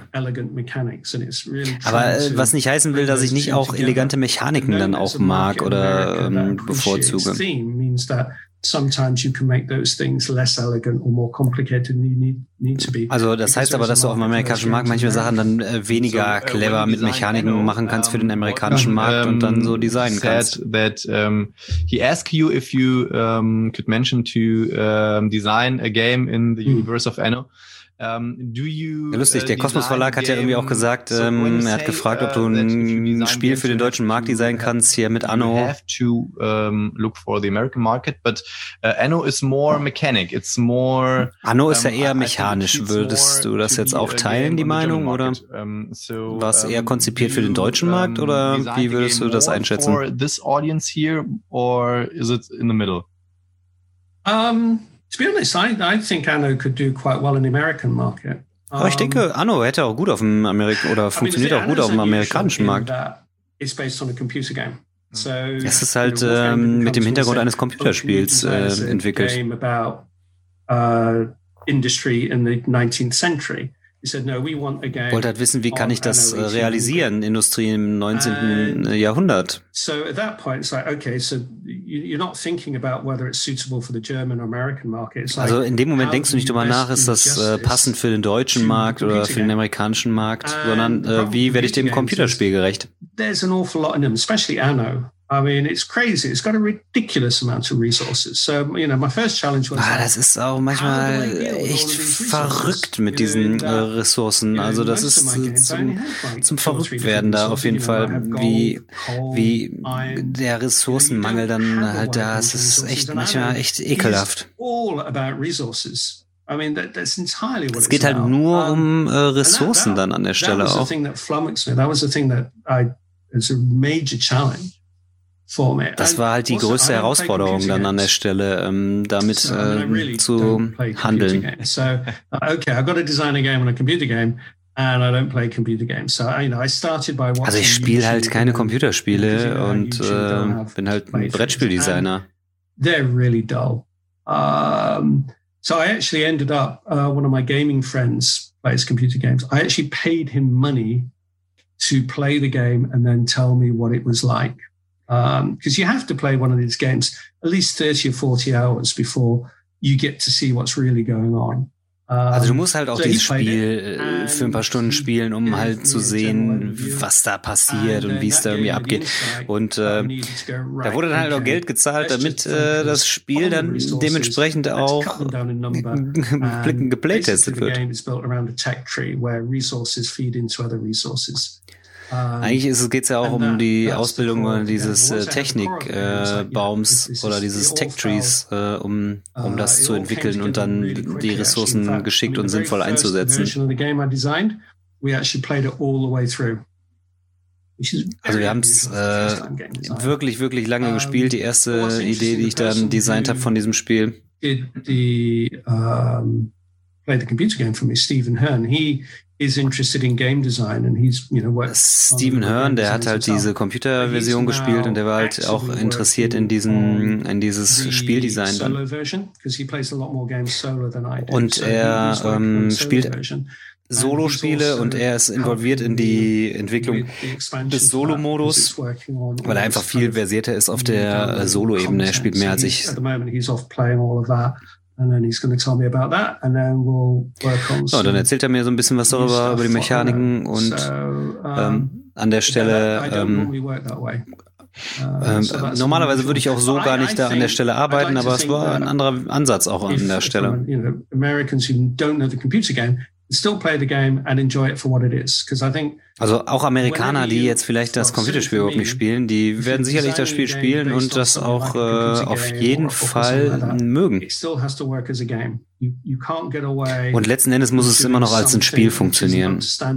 S5: Aber was nicht heißen will, dass ich nicht auch elegante Mechaniken dann auch mag oder bevorzuge.
S4: means that sometimes you can make those things less elegant or more complicated than you need to be.
S5: Also das heißt aber, dass du auf dem amerikanischen Markt manche Sachen dann weniger clever mit Mechaniken machen kannst für den amerikanischen Markt und dann so designen kannst.
S2: That he asked you if you could mention to design a game in the universe of Anno.
S5: Lustig, der Kosmos Verlag hat ja irgendwie auch gesagt, er hat gefragt, ob du ein Spiel für den deutschen Markt designen kannst, hier mit Anno.
S2: You have to look for the American market, but Anno is more mechanic. It's more.
S5: Anno ist ja eher mechanisch. Würdest du das jetzt auch teilen, die Meinung, oder war es eher konzipiert für den deutschen Markt, oder wie würdest du das einschätzen?
S2: For this audience here, or is it in the middle?
S4: To be honest, I think Anno could do quite well in the American market.
S5: Aber ich denke, Anno hätte auch gut auf dem funktioniert auch gut auf dem amerikanischen Markt.
S4: It's based on a computer game. So
S5: es ist halt mit dem Hintergrund eines Computerspiels entwickelt.
S4: Industry in the 19th century.
S5: Wollte halt wissen, wie kann ich das realisieren, Industrie im 19. Jahrhundert.
S4: So at that point it's like, okay, so you're not thinking about whether it's suitable for the German or American market. It's like,
S5: also in dem Moment denkst du nicht drüber nach, ist das passend für den deutschen Markt oder für den amerikanischen Markt, sondern wie werde ich dem Computerspiel gerecht?
S4: There's an awful lot in them, especially Anno. I mean, it's crazy. It's got a ridiculous amount of resources. So, my first challenge was...
S5: das ist auch manchmal echt verrückt mit diesen Ressourcen. Also das ist zum Verrücktwerden da auf jeden Fall, wie der Ressourcenmangel dann halt da ist. Das ist echt manchmal echt ekelhaft. Es geht halt nur um Ressourcen dann an der Stelle auch. Das war halt die größte Herausforderung dann an der Also ich spiele halt keine Computerspiele und bin halt ein Brettspieldesigner.
S4: They're really dull. So I actually ended up, one of my gaming friends plays computer games. I actually paid him money to play the game and then tell me what it was like. Because you have to play one of these games at least 30 or 40 hours before you get to see what's really going on.
S5: Also du musst halt auch dieses Spiel für ein paar Stunden spielen, um halt zu sehen, was da passiert und wie es da irgendwie abgeht. Und da wurde dann halt auch Geld gezahlt, damit das Spiel dann dementsprechend auch geplaytestet wird. Eigentlich geht's ja auch um die Ausbildung dieses Technikbaums oder dieses Tech-Trees, um das zu entwickeln und dann die Ressourcen geschickt und sinnvoll einzusetzen. Also wir haben es wirklich, wirklich lange gespielt. Die erste Idee, die ich dann designt habe von diesem Spiel.
S4: Played the computer game for me, Stephen Hearn. He is interested in game design and he's,
S5: Stephen Hearn, der hat halt diese Computerversion gespielt und der war halt auch interessiert in dieses Spieldesign dann. Und er spielt Solo-Spiele und er ist involviert in die Entwicklung des Solo-Modus, weil er einfach viel versierter ist auf der Solo-Ebene. Er spielt mehr als ich.
S4: And then he's going to tell me about that, and then we'll work on.
S5: So, dann erzählt er mir so ein bisschen was darüber, über die Mechaniken und an der Stelle. Normalerweise würde ich auch so gar nicht da an der Stelle arbeiten, aber es war ein anderer Ansatz auch an der Stelle.
S4: Americans who don't know the computer game still play the game and enjoy it for what it is, because I think.
S5: Also auch Amerikaner, die jetzt vielleicht das Computerspiel überhaupt nicht spielen, die werden sicherlich das Spiel spielen und das auch auf jeden Fall mögen. Und letzten Endes muss es immer noch als ein Spiel funktionieren.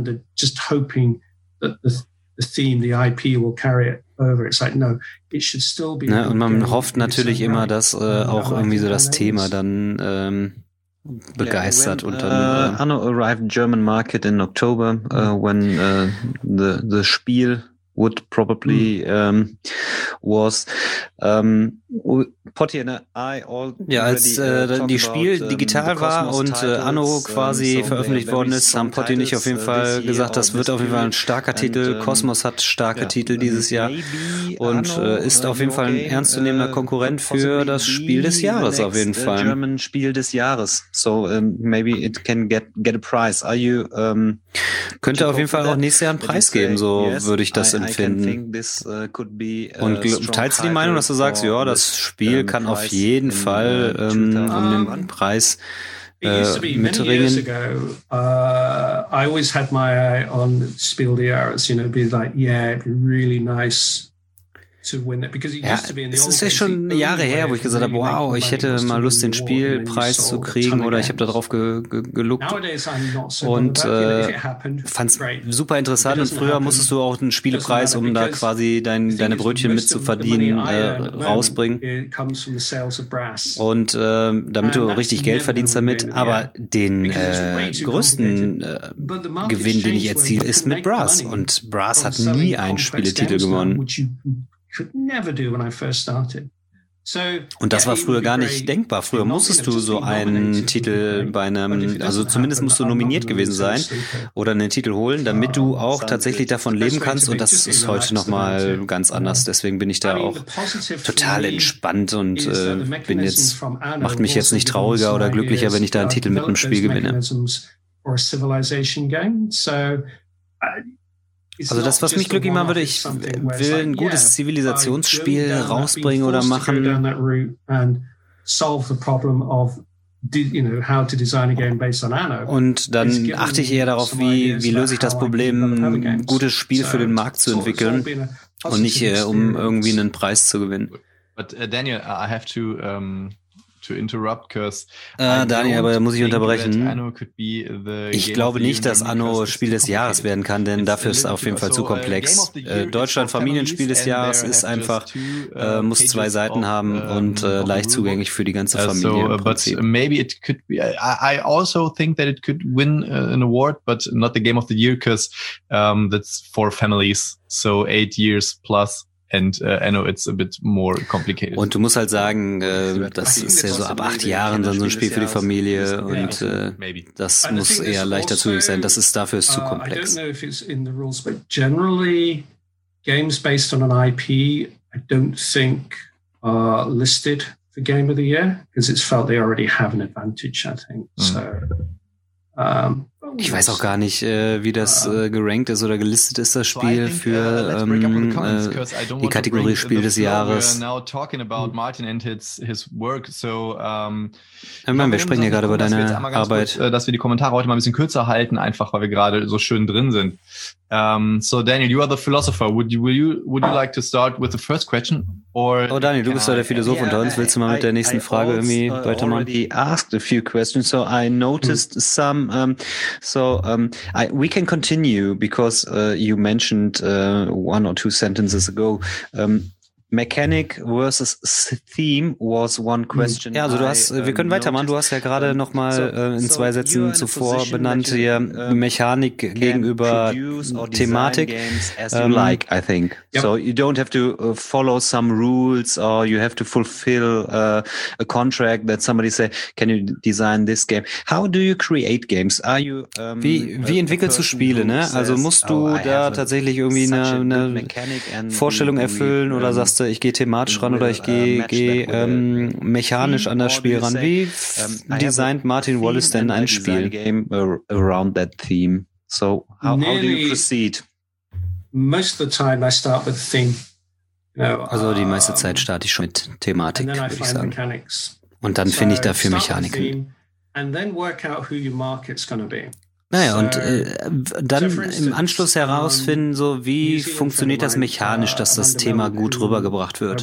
S5: Ne, und man hofft natürlich immer, dass auch irgendwie so das Thema dann begeistert und dann
S3: Anno arrived German market in October when the Spiel would probably was Potti and I all
S5: als die Spiel digital war und Anno quasi veröffentlicht worden ist, haben Potti und ich auf jeden Fall gesagt, das wird auf jeden Fall ein starker Titel. Cosmos hat starke Titel dieses Jahr und ist auf jeden Fall ein ernstzunehmender Konkurrent für das Spiel des Jahres auf jeden Fall.
S3: German Spiel des Jahres. So maybe it can get a prize. Are you
S5: könnte auf jeden Fall auch nächstes Jahr einen Preis geben, so würde ich das empfinden. Und teilst du die Meinung, dass du sagst, ja, das Spiel kann auf jeden Fall um den Preis mitringen?
S4: I always had my eye on Spiel des Jahres, be like, yeah, it'd be really nice.
S5: Es ist ja schon Jahre her, wo ich gesagt habe, wow, ich hätte mal Lust, den Spielpreis zu kriegen oder ich habe da drauf geluckt und fand es super interessant. Und früher musstest du auch einen Spielepreis, um da quasi deine Brötchen mit zu verdienen, rausbringen. Und damit du richtig Geld verdienst damit. Aber den größten Gewinn, den ich erziele, ist mit Brass. Und Brass hat nie einen Spieletitel gewonnen. Und das war früher gar nicht denkbar. Früher musstest du so einen Titel also zumindest musst du nominiert gewesen sein oder einen Titel holen, damit du auch tatsächlich davon leben kannst. Und das ist heute nochmal ganz anders. Deswegen bin ich da auch total entspannt und macht mich jetzt nicht trauriger oder glücklicher, wenn ich da einen Titel mit einem Spiel gewinne. Also das, was mich glücklich machen würde, ich will ein gutes Zivilisationsspiel rausbringen oder machen. Und dann achte ich eher darauf, wie löse ich das Problem, ein gutes Spiel für den Markt zu entwickeln und nicht um irgendwie einen Preis zu gewinnen.
S2: But Daniel, I have to interrupt,
S5: Daniel, aber da muss ich unterbrechen. Ich glaube nicht, dass Anno Spiel des Jahres werden kann, denn dafür ist es auf jeden Fall zu komplex. Deutschland Familienspiel des Jahres ist einfach, muss 2 Seiten haben und leicht zugänglich für die ganze Familie.
S2: But maybe it could be. I also think that it could win an award, but not the Game of the Year, because that's for families, so 8 years plus. And I know it's a bit more complicated.
S5: Und du musst halt sagen, das ist ja so ab 8 Jahren dann so ein Spiel für die Familie und das muss eher leichter zugänglich sein. Dafür ist zu komplex.
S4: I don't know if it's in the rules, but generally games based on an IP, I don't think are listed for Game of the Year because it's felt they already have an advantage, I think. So
S5: ich weiß auch gar nicht, wie das gerankt ist oder gelistet ist, das Spiel für die Kategorie Spiel des Jahres. Wir sprechen ja gerade über deine Arbeit.
S2: Dass wir die Kommentare heute mal ein bisschen kürzer halten, einfach weil wir gerade so schön drin sind. So Daniel, you are the philosopher. Would you like to start with the first question?
S5: Oh Daniel, du bist ja der Philosoph unter uns. Willst du mal mit der nächsten Frage irgendwie weitermachen?
S3: I asked a few questions, so I noticed some. We can continue because you mentioned 1 or 2 sentences ago. Mechanic versus Theme was one question.
S5: Ja, also wir können weitermachen. Du hast ja gerade nochmal in 2 Sätzen zuvor benannt hier Mechanik gegenüber Thematik.
S3: As you like, I think. Yep. So you don't have to follow some rules or you have to fulfill a contract that somebody say, can you design this game? How do you create games? Are you
S5: wie entwickelst du Spiele, ne? Also musst du da tatsächlich irgendwie eine Vorstellung erfüllen oder sagst ich gehe thematisch ran oder ich gehe mechanisch an das Spiel ran. Wie designt Martin Wallace denn ein Spiel?
S3: Game around that theme. So how do you proceed?
S4: Most of the time I start with theme.
S5: Also die meiste Zeit starte ich schon mit Thematik, würde ich sagen. Und dann finde ich dafür Mechaniken.
S4: And then work out who your market's going to be.
S5: Naja, und dann im Anschluss herausfinden, so wie funktioniert das mechanisch, dass das Thema gut rübergebracht wird.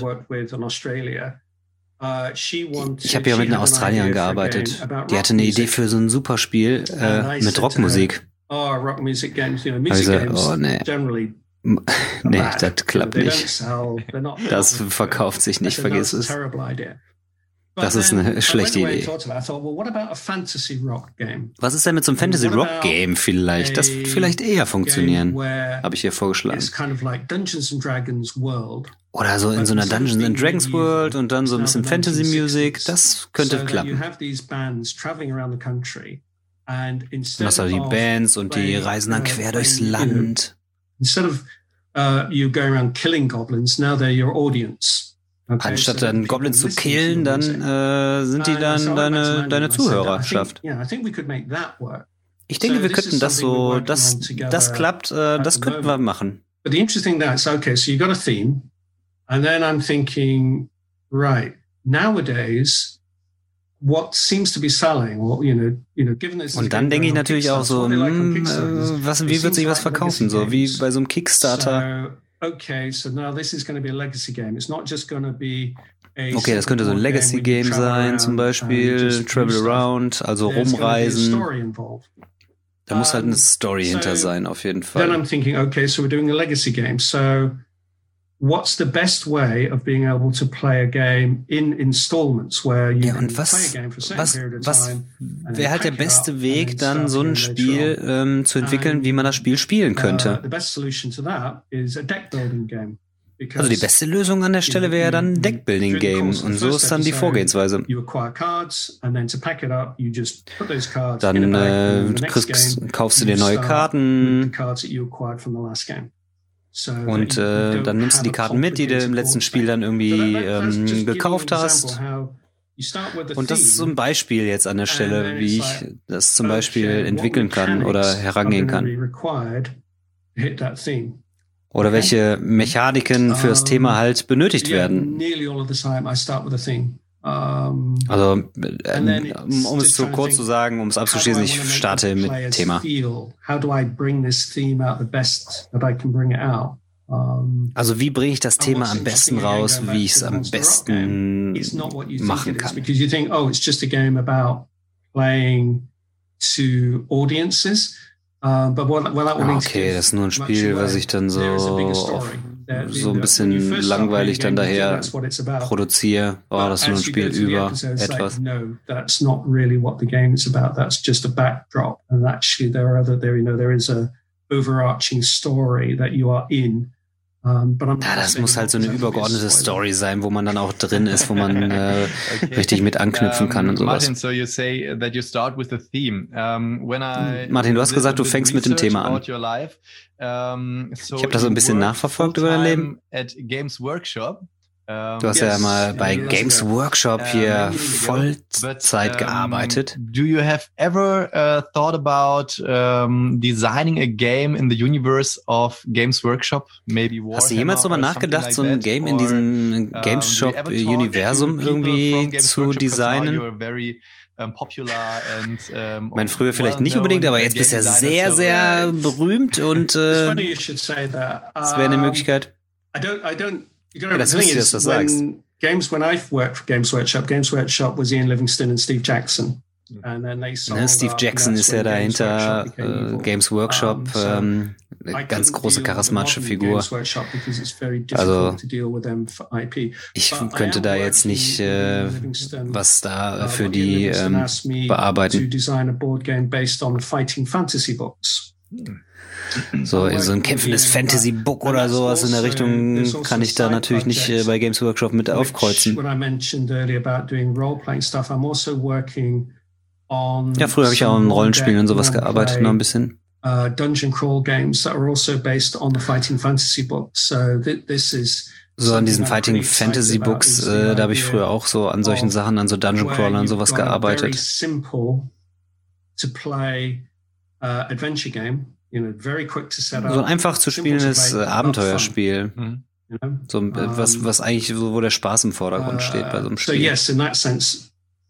S5: Ich habe ja mit einer Australierin gearbeitet. Die hatte eine Idee für so ein super Spiel mit Rockmusik. Also, oh nee. Nee, das klappt nicht. Das verkauft sich nicht, vergiss es. Das ist eine schlechte Idee. Was ist denn mit so einem Fantasy-Rock-Game vielleicht? Das wird vielleicht eher funktionieren, habe ich hier vorgeschlagen. Oder so in so einer Dungeons and Dragons World und dann so ein bisschen Fantasy-Music. Das könnte klappen. Du hast also die Bands und die reisen dann quer durchs Land.
S4: Instead of you going around killing goblins, now they're your audience. Okay,
S5: anstatt dann Goblins zu killen, dann sind die dann deine Zuhörerschaft. Ich denke, wir könnten das so, das klappt, das könnten wir machen.
S4: But the interesting thing is, okay, so you got a theme, and then I'm thinking, right, nowadays, what seems to be selling, or, given this.
S5: Und dann denke ich natürlich auch so, wie wird sich was verkaufen, so wie bei so einem Kickstarter.
S4: Okay, so now this is going to be a legacy game. It's not just going to be
S5: Okay, das könnte so ein Legacy-Game sein, zum Beispiel Travel Around, also rumreisen. Da muss halt eine Story hinter sein, auf jeden Fall.
S4: Then I'm thinking, okay, so we're doing a legacy game. So what's the best way of being able to play a game in installments where you can play a game for a certain period of time?
S5: Wäre halt der beste Weg, dann so ein Spiel zu entwickeln, wie man das Spiel spielen könnte.
S4: The best solution to that is a deck building game.
S5: Also die beste Lösung an der Stelle wäre dann ein Deck-Building-Game. Und so ist dann die Vorgehensweise. Dann kaufst du dir neue Karten. Und dann nimmst du die Karten mit, die du im letzten Spiel dann irgendwie gekauft hast. Und das ist so ein Beispiel jetzt an der Stelle, wie ich das zum Beispiel entwickeln kann oder herangehen kann. Oder welche Mechaniken für das Thema halt benötigt werden. Also, um es so kurz zu sagen, um es abzuschließen, ich starte mit Thema. Also, wie bringe ich das Thema am besten raus, wie ich es am besten machen kann? Okay, das ist nur ein Spiel, was ich dann so ein bisschen langweilig dann daher produziere. Oh, das ist nur ein Spiel über etwas.
S4: No, that's not really what the game is about. That's just a backdrop. And actually there is a overarching story that you are in.
S5: Das muss halt so eine übergeordnete Story sein, wo man dann auch drin ist, wo man richtig mit anknüpfen kann und sowas.
S2: Martin, so you say that you start with the theme.
S5: Martin, du hast gesagt, du fängst mit dem Thema an. Ich habe das so ein bisschen nachverfolgt über dein Leben. Du hast ja mal bei Games Workshop hier Vollzeit gearbeitet.
S2: Do you have ever thought about designing a game in the universe of Games Workshop? Maybe Warhammer.
S5: Hast du jemals darüber nachgedacht, so ein Game in diesem Games Shop Universum irgendwie zu designen? Ich meine, früher vielleicht nicht unbedingt, aber jetzt bist du ja sehr, sehr berühmt und das wäre eine Möglichkeit.
S4: Ja, das ist, dass du das sagst. When I've worked for Games Workshop was Ian Livingstone and Steve Jackson. And then they sold
S5: Steve Jackson ist ja dahinter, Games Workshop, ganz große charismatische Figur. Also ich könnte da jetzt nicht was da für die bearbeiten. So ein kämpfendes Fantasy-Book oder sowas in der Richtung kann ich da natürlich nicht bei Games Workshop mit aufkreuzen. Ja, früher habe ich auch in Rollenspielen und sowas gearbeitet, noch ein bisschen.
S4: Dungeon Crawl Games that are also based on the Fighting Fantasy books. So this is
S5: so an diesen Fighting Fantasy Books, da habe ich früher auch so an solchen Sachen, an so Dungeon Crawlern und sowas gearbeitet.
S4: Simple to play adventure game.
S5: So ein einfach zu spielendes Abenteuerspiel. So was eigentlich so, wo der Spaß im Vordergrund steht bei so einem Spiel.
S4: So yes, in that sense,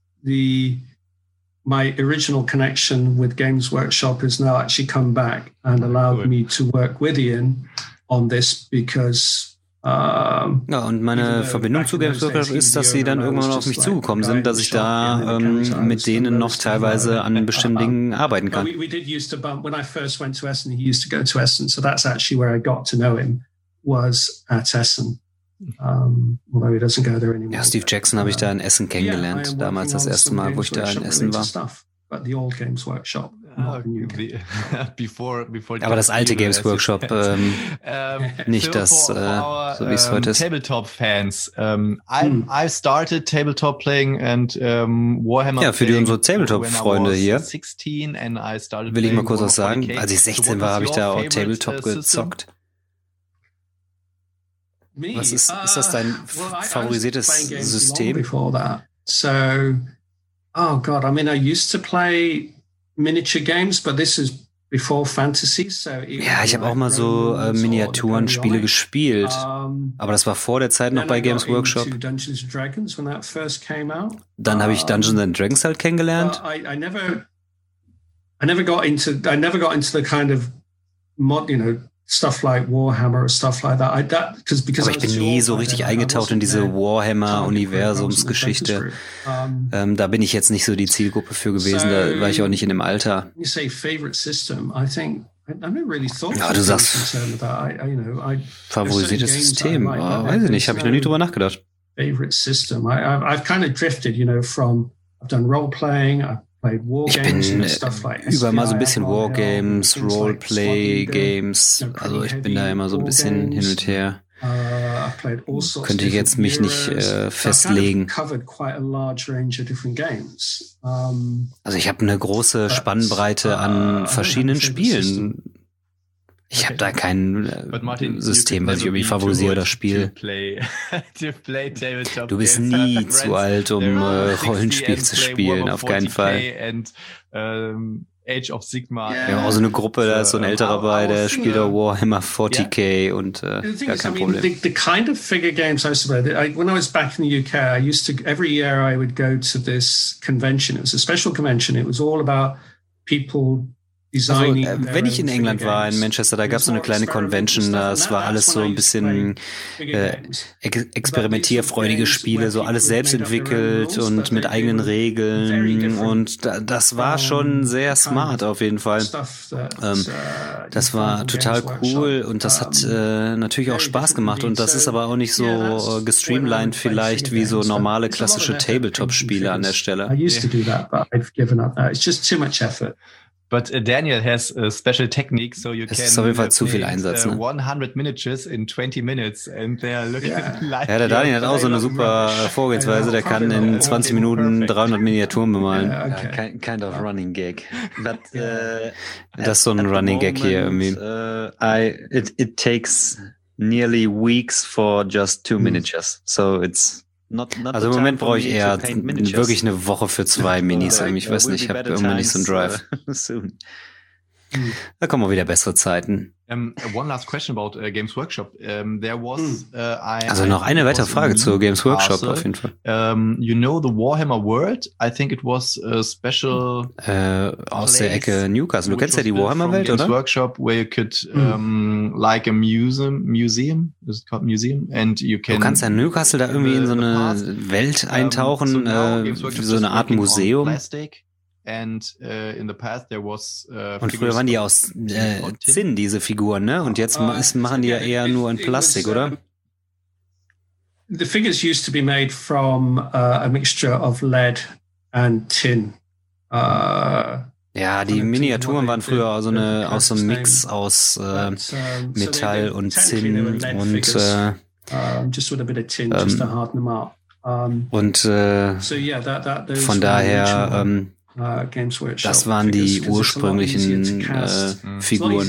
S4: my original connection with Games Workshop has now actually come back and allowed me to work with Ian on this because
S5: ja, und meine Verbindung zu Games Workshop ist, dass sie dann irgendwann auf mich zugekommen sind, dass ich da mit denen noch teilweise an bestimmten Dingen arbeiten kann.
S4: We did used to bump when I first went to Essen. He used to go to Essen, so that's actually where I got to know him, was at Essen. although he doesn't go there anymore.
S5: Ja, Steve Jackson habe ich da in Essen kennengelernt, damals das erste Mal, wo ich da in Essen war.
S4: But the old Games Workshop.
S5: Aber das alte Games Workshop, nicht das, so wie es heute ist.
S2: Tabletop-Fans. I started Tabletop playing and Warhammer.
S5: Ja, für die unsere Tabletop-Freunde hier will ich mal kurz was sagen. Als ich 16 war, habe ich da auch Tabletop gezockt. Was ist das dein favorisiertes System?
S4: So, oh God, I mean, I used to play miniature games, but this is before fantasy. So
S5: ja, ich habe auch mal so Miniaturenspiele gespielt, aber das war vor der Zeit noch bei Games Workshop. Dann habe ich Dungeons and Dragons halt kennengelernt.
S4: I never got into the kind of mod, stuff like Warhammer or stuff like that.
S5: Aber ich bin nie so richtig eingetaucht in diese Warhammer-Universumsgeschichte. Da bin ich jetzt nicht so die Zielgruppe für gewesen, da war ich auch nicht in dem Alter. Ja, du sagst favorisiertes System. Weiß ich nicht, habe ich noch nie drüber nachgedacht.
S4: Favorite system. I've kind of drifted, from I've done role-playing,
S5: ich bin überall mal so ein bisschen Wargames, Roleplay-Games, also ich bin da immer so ein bisschen hin und her. Könnte ich jetzt mich nicht festlegen. Also ich habe eine große Spannbreite an verschiedenen Spielen. Ich habe da kein System, was ich irgendwie favorisiere oder spiele. Du bist nie zu alt, um Rollenspiel zu spielen, auf keinen Fall.
S2: Age of Sigmar.
S5: Wir haben auch so eine Gruppe, da ist so ein älterer bei, der spielt auch Warhammer 40k und gar kein Problem.
S4: The kind of figure games I used to play, when I was back in the UK, I used to, every year I would go to this convention. It was a special convention. It was all about people.
S5: Also, wenn ich in England war, in Manchester, da gab es so eine kleine Convention, das war alles so ein bisschen experimentierfreudige Spiele, so alles selbst entwickelt und mit eigenen Regeln und das war schon sehr smart auf jeden Fall. Das war total cool und das hat natürlich auch Spaß gemacht und das ist aber auch nicht so gestreamlined vielleicht wie so normale klassische Tabletop-Spiele an der Stelle.
S4: I used to do that, but I've given up now. It's just too much effort.
S2: But Daniel has a special technique, so you can.
S5: Es ist auf jeden Fall zu viel Einsatz, ne?
S2: 100 miniatures in 20 minutes and they're looking like.
S5: Ja, der Daniel hat auch so eine super Vorgehensweise. Der kann in 20 Minuten 300 Miniaturen bemalen.
S3: Kind of running gag. But,
S5: das ist so ein Running Gag hier irgendwie.
S3: It takes nearly weeks for just 2 miniatures, so it's.
S5: Also im Moment brauche ich eher wirklich eine Woche für 2 Minis. Ich weiß nicht, ich habe irgendwie nicht so einen Drive. Da kommen auch wieder bessere Zeiten.
S2: One last question about Games Workshop. There was
S5: also noch eine weitere Frage zu Games Workshop auf jeden Fall.
S2: You know the Warhammer World? I think it was a special
S5: aus der Ecke Newcastle. Du kennst ja die Warhammer Welt, oder?
S2: Games Workshop where you could like a museum. Is it called museum? And you can.
S5: Du kannst ja in Newcastle da irgendwie in so eine Welt eintauchen, so eine Art Museum.
S2: And in the past there was
S5: und früher waren die aus Zinn, diese Figuren, ne? Und jetzt machen die ja eher nur in Plastik, oder?
S4: The figures used to be made from a mixture of lead and tin.
S5: Ja, die Miniaturen waren früher aus so einem Mix aus Metall und Zinn und
S4: just with a bit of tin just to harden them up.
S5: Und von daher das waren die ursprünglichen Figuren.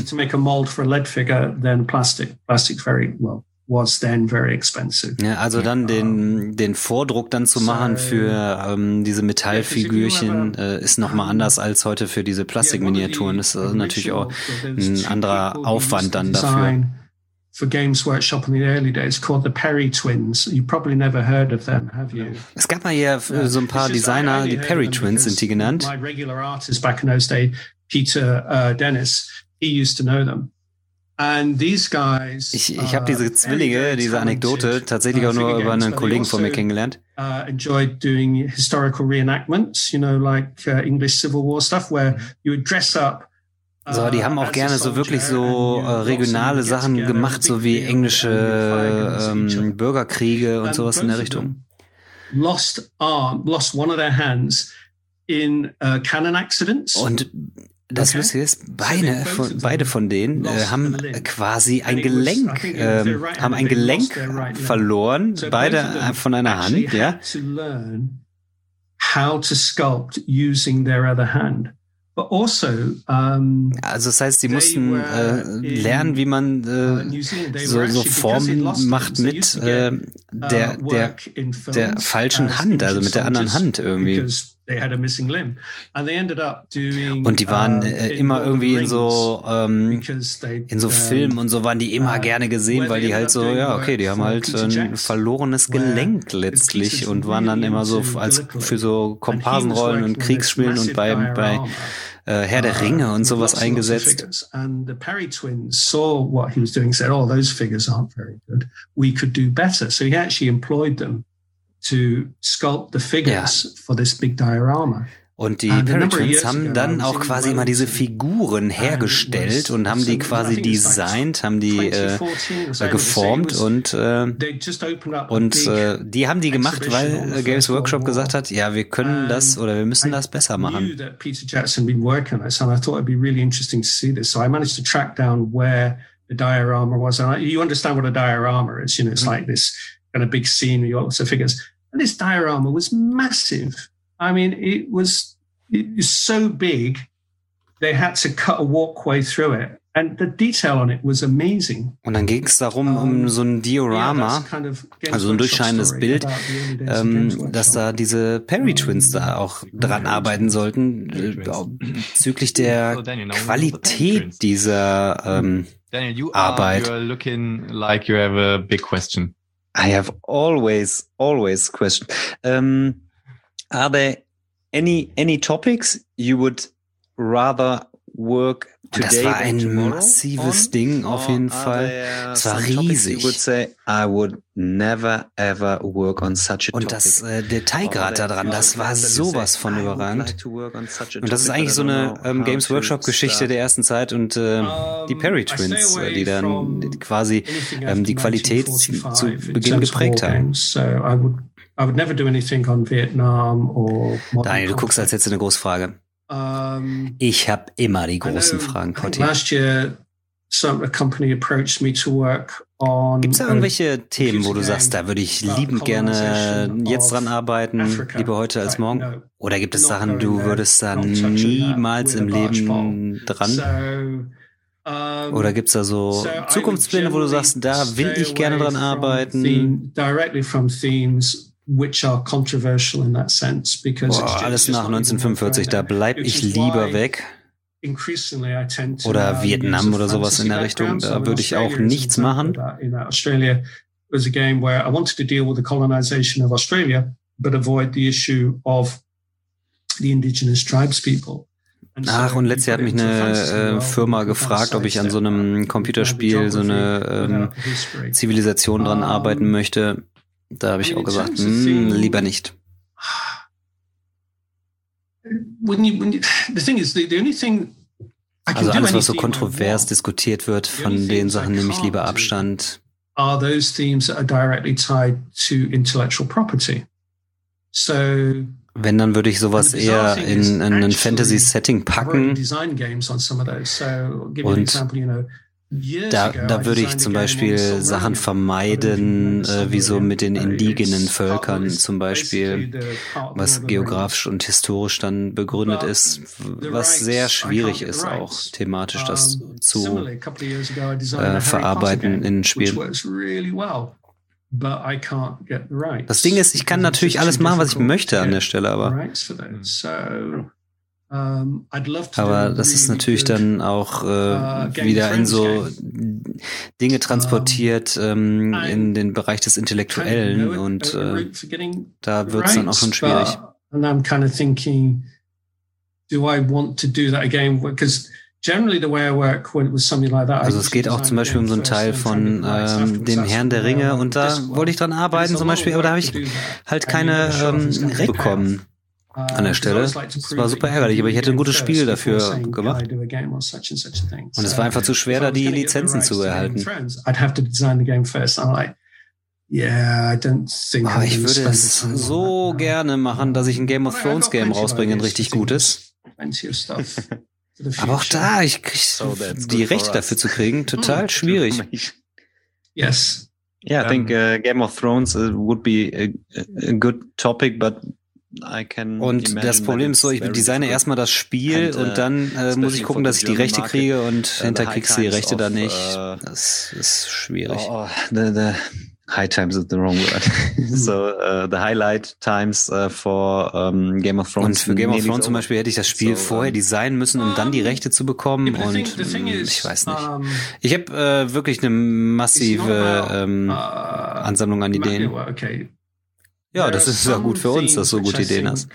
S5: Ja, also dann den Vordruck dann zu machen für diese Metallfigürchen ist nochmal anders als heute für diese Plastikminiaturen. Das ist natürlich auch ein anderer Aufwand dann dafür.
S4: For Games Workshop in the early days called the Perry Twins. You probably never heard of them, have you?
S5: Es gab mal hier so ein paar Designer, die Perry Twins sind die genannt.
S4: My regular artist back in those days, Peter Dennis, he used to know them. And these guys.
S5: Ich habe diese Zwillinge, diese Anekdote tatsächlich auch nur über einen Kollegen von mir kennengelernt.
S4: Enjoyed doing historical reenactments, like English Civil War stuff, where you would dress up
S5: So, die haben auch gerne so wirklich so regionale Sachen gemacht, so wie englische Bürgerkriege und sowas in der Richtung.
S4: Lost one of their hands in cannon accidents.
S5: Und das Lustige ist, beide von denen haben quasi ein Gelenk, verloren, beide von einer Hand, ja.
S4: How to sculpt using their other hand. But also,
S5: also das heißt, sie mussten lernen, wie man so Formen macht mit der falschen Hand, also mit der anderen Hand irgendwie. Und die waren immer irgendwie in so Filmen und so waren die immer gerne gesehen, weil die halt so, ja, okay, die haben halt ein verlorenes Gelenk letztlich und waren dann immer so als für so Komparsenrollen und Kriegsspielen und bei Herr der Ringe und sowas eingesetzt.
S4: And the Perry twins saw what he was doing, said, "Oh, those figures aren't very good. We could do better." So he actually employed them to sculpt the figures for this big diorama.
S5: Und die Perry Twins haben dann auch quasi immer diese Figuren hergestellt und haben die quasi designt, haben die geformt und die haben die gemacht, weil Games Workshop gesagt hat, ja, wir können das oder wir müssen das besser machen.
S4: Peter Jackson had been working on this, and I thought it'd be really interesting to see this. So I managed to track down where the diorama was. And you understand what a diorama is, you know, it's like this kind of big scene with lots of figures. And this diorama was massive. I mean, it was so big, they had to cut a walkway through it. And the detail on it was amazing.
S5: Und dann ging es darum, um so ein Diorama, also ein durchscheinendes Bild, dass da diese Perry Twins da auch dran arbeiten sollten, bezüglich der Qualität dieser Arbeit.
S2: You are looking like you have a big question.
S3: I have always question. Are there any topics you would rather work today?
S5: Das war ein massives Ding auf jeden Fall. Es war riesig.
S3: You would say, I would never ever work on such a topic.
S5: Und das Detailgrad daran, das war sowas von überragend. Und das ist eigentlich so eine Games Workshop Geschichte der ersten Zeit und die Perry Twins, die dann quasi die Qualität zu Beginn geprägt haben.
S4: I would never do anything on Vietnam or
S5: Daniel, du guckst, als hättest du eine Großfrage. Ich habe immer die großen Fragen, Cotti.
S4: Last year, a company approached me to work on.
S5: Gibt's da irgendwelche Themen, wo du sagst, da würde ich liebend gerne jetzt dran arbeiten, lieber heute als morgen? Oder gibt es Sachen, du würdest da niemals im Leben dran? Oder gibt's da so Zukunftspläne, wo du sagst, da will ich gerne dran arbeiten?
S4: Directly from themes which are controversial in that sense, because
S5: alles nach 1945, da bleib ich lieber weg. Oder Vietnam oder sowas in der Richtung, da würde ich auch nichts machen.
S4: Australia was a game where I wanted to deal with the colonization of Australia, but avoid the issue of the indigenous tribes people.
S5: Ach, und letztes Jahr hat mich eine Firma gefragt, ob ich an so einem Computerspiel so eine Zivilisation dran arbeiten möchte. Da habe ich auch gesagt, lieber nicht. Also alles, was so kontrovers diskutiert wird, von den Sachen nehme ich lieber Abstand.
S4: Are those themes that are directly tied to intellectual property? So
S5: wenn, dann würde ich sowas eher in ein Fantasy-Setting packen. Und da würde ich zum Beispiel Sachen vermeiden, wie so mit den indigenen Völkern zum Beispiel, was geografisch und historisch dann begründet ist, was sehr schwierig ist auch thematisch, das zu verarbeiten in Spielen. Das Ding ist, ich kann natürlich alles machen, was ich möchte an der Stelle, aber das ist natürlich dann auch wieder in so Dinge transportiert in den Bereich des Intellektuellen und da wird es dann auch schon schwierig. Also es geht auch zum Beispiel um so einen Teil von dem Herrn der Ringe und da wollte ich dran arbeiten zum Beispiel, aber da habe ich halt keine Rechte bekommen. an der Stelle. Das war super ärgerlich, aber ich hätte ein gutes Spiel dafür gemacht. Und es war einfach zu schwer, da die Lizenzen zu erhalten. Aber ich würde es so gerne machen, dass ich ein Game of Thrones Game rausbringe, ein richtig gutes. Aber auch da, ich krieg die Rechte dafür zu kriegen, total schwierig.
S4: Yes.
S3: Yeah, I think Game of Thrones would be a good topic, but I can.
S5: Und das Problem ist so, ich designe erstmal das Spiel und dann muss ich gucken, dass ich die Rechte kriege und hinterher kriegst du die Rechte dann nicht. Das ist schwierig.
S3: The high times is the wrong word. So the highlight times for Game of Thrones.
S5: Und für Game of Thrones zum Beispiel hätte ich das Spiel vorher designen müssen, um dann die Rechte zu bekommen. Und ich weiß nicht. Ich habe wirklich eine massive Ansammlung an Ideen. Ja, das ist ja gut für uns, dass du so gute Ideen hast.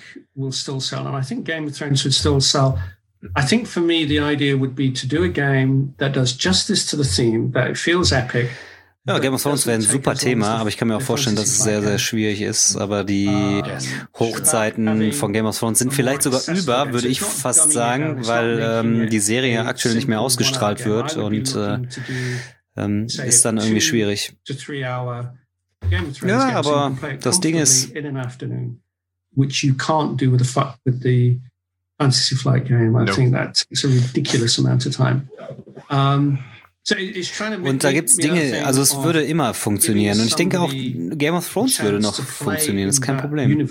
S4: I think for me the idea would be to do a game that does justice to the theme, that it feels epic.
S5: Ja, Game of Thrones wäre ein super Thema, aber ich kann mir auch vorstellen, dass es sehr, sehr schwierig ist. Aber die Hochzeiten von Game of Thrones sind vielleicht sogar über, würde ich fast sagen, weil die Serie aktuell nicht mehr ausgestrahlt wird und ist dann irgendwie schwierig. Ja, aber das Ding ist,
S4: which you can't do with the Fantasy Flight game. I think that takes a ridiculous amount of time.
S5: Und da gibt's Dinge, also es würde immer funktionieren. Und ich denke auch, Game of Thrones würde noch funktionieren, das ist kein Problem.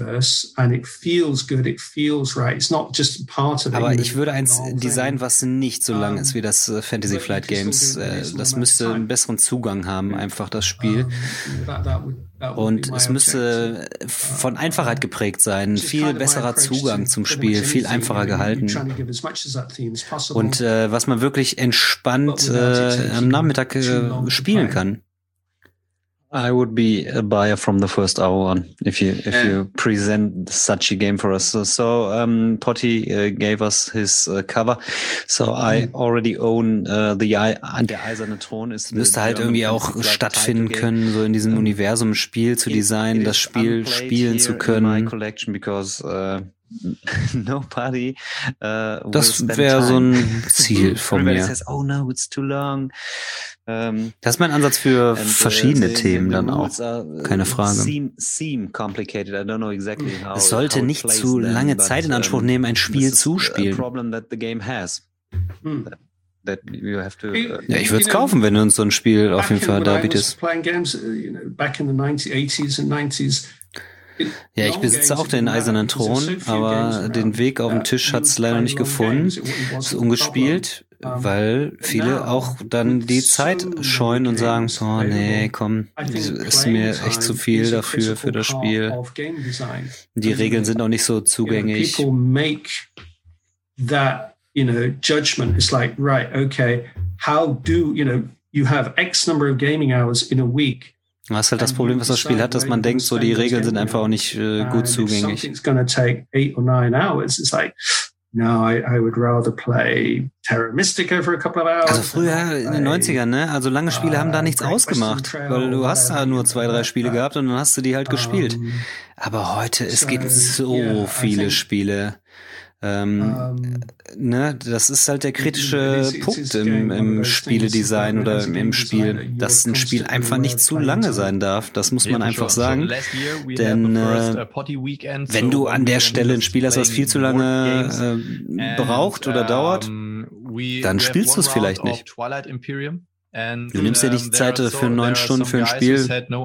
S5: Aber ich würde eins designen, was nicht so lang ist wie das Fantasy Flight Games. Das müsste einen besseren Zugang haben, einfach das Spiel. Und es müsste von Einfachheit geprägt sein, viel besserer Zugang zum Spiel, viel einfacher gehalten. Und was man wirklich entspannt am Nachmittag spielen kann.
S3: I would be a buyer from the first hour on if you present such a game for us. So Potty gave us his cover. So I already own der eiserne Thron ist.
S5: Müsste halt irgendwie auch stattfinden können, so in diesem Universum Spiel zu designen, das Spiel spielen zu können.
S3: Because nobody
S5: das wäre so ein Ziel von mir.
S3: Says, oh no, it's too long.
S5: Das ist mein Ansatz für verschiedene Themen dann auch, keine Frage. Es sollte nicht zu lange Zeit in Anspruch nehmen, ein Spiel zu spielen. Ja, ich würde es kaufen, wenn du uns so ein Spiel auf jeden Fall darbietest. Ja, ich besitze auch den eisernen Thron, aber den Weg auf den Tisch hat es leider nicht gefunden. Es ist ungespielt, weil viele auch dann die Zeit scheuen und sagen, oh nee, komm, ist mir echt zu viel dafür, für das Spiel. Die Regeln sind auch nicht so zugänglich.
S4: Judgment is like, right, okay, how do, you have X number of gaming hours in a week.
S5: Das ist halt das Problem, was das Spiel hat, dass man denkt, so die Regeln sind einfach auch nicht gut zugänglich. Also früher in den 90ern, ne? Also lange Spiele haben da nichts ausgemacht, weil du hast da nur 2, 3 Spiele gehabt und dann hast du die halt gespielt. Aber heute, es gibt so viele Spiele. Das ist halt der kritische Punkt im Spieledesign oder im Spiel, dass ein Spiel einfach nicht zu lange sein darf. Das muss man einfach sagen. Denn wenn du an der Stelle ein Spiel hast, was viel zu lange braucht oder dauert, dann spielst du es vielleicht nicht. Du nimmst dir nicht die Zeit für 9 Stunden für ein Spiel.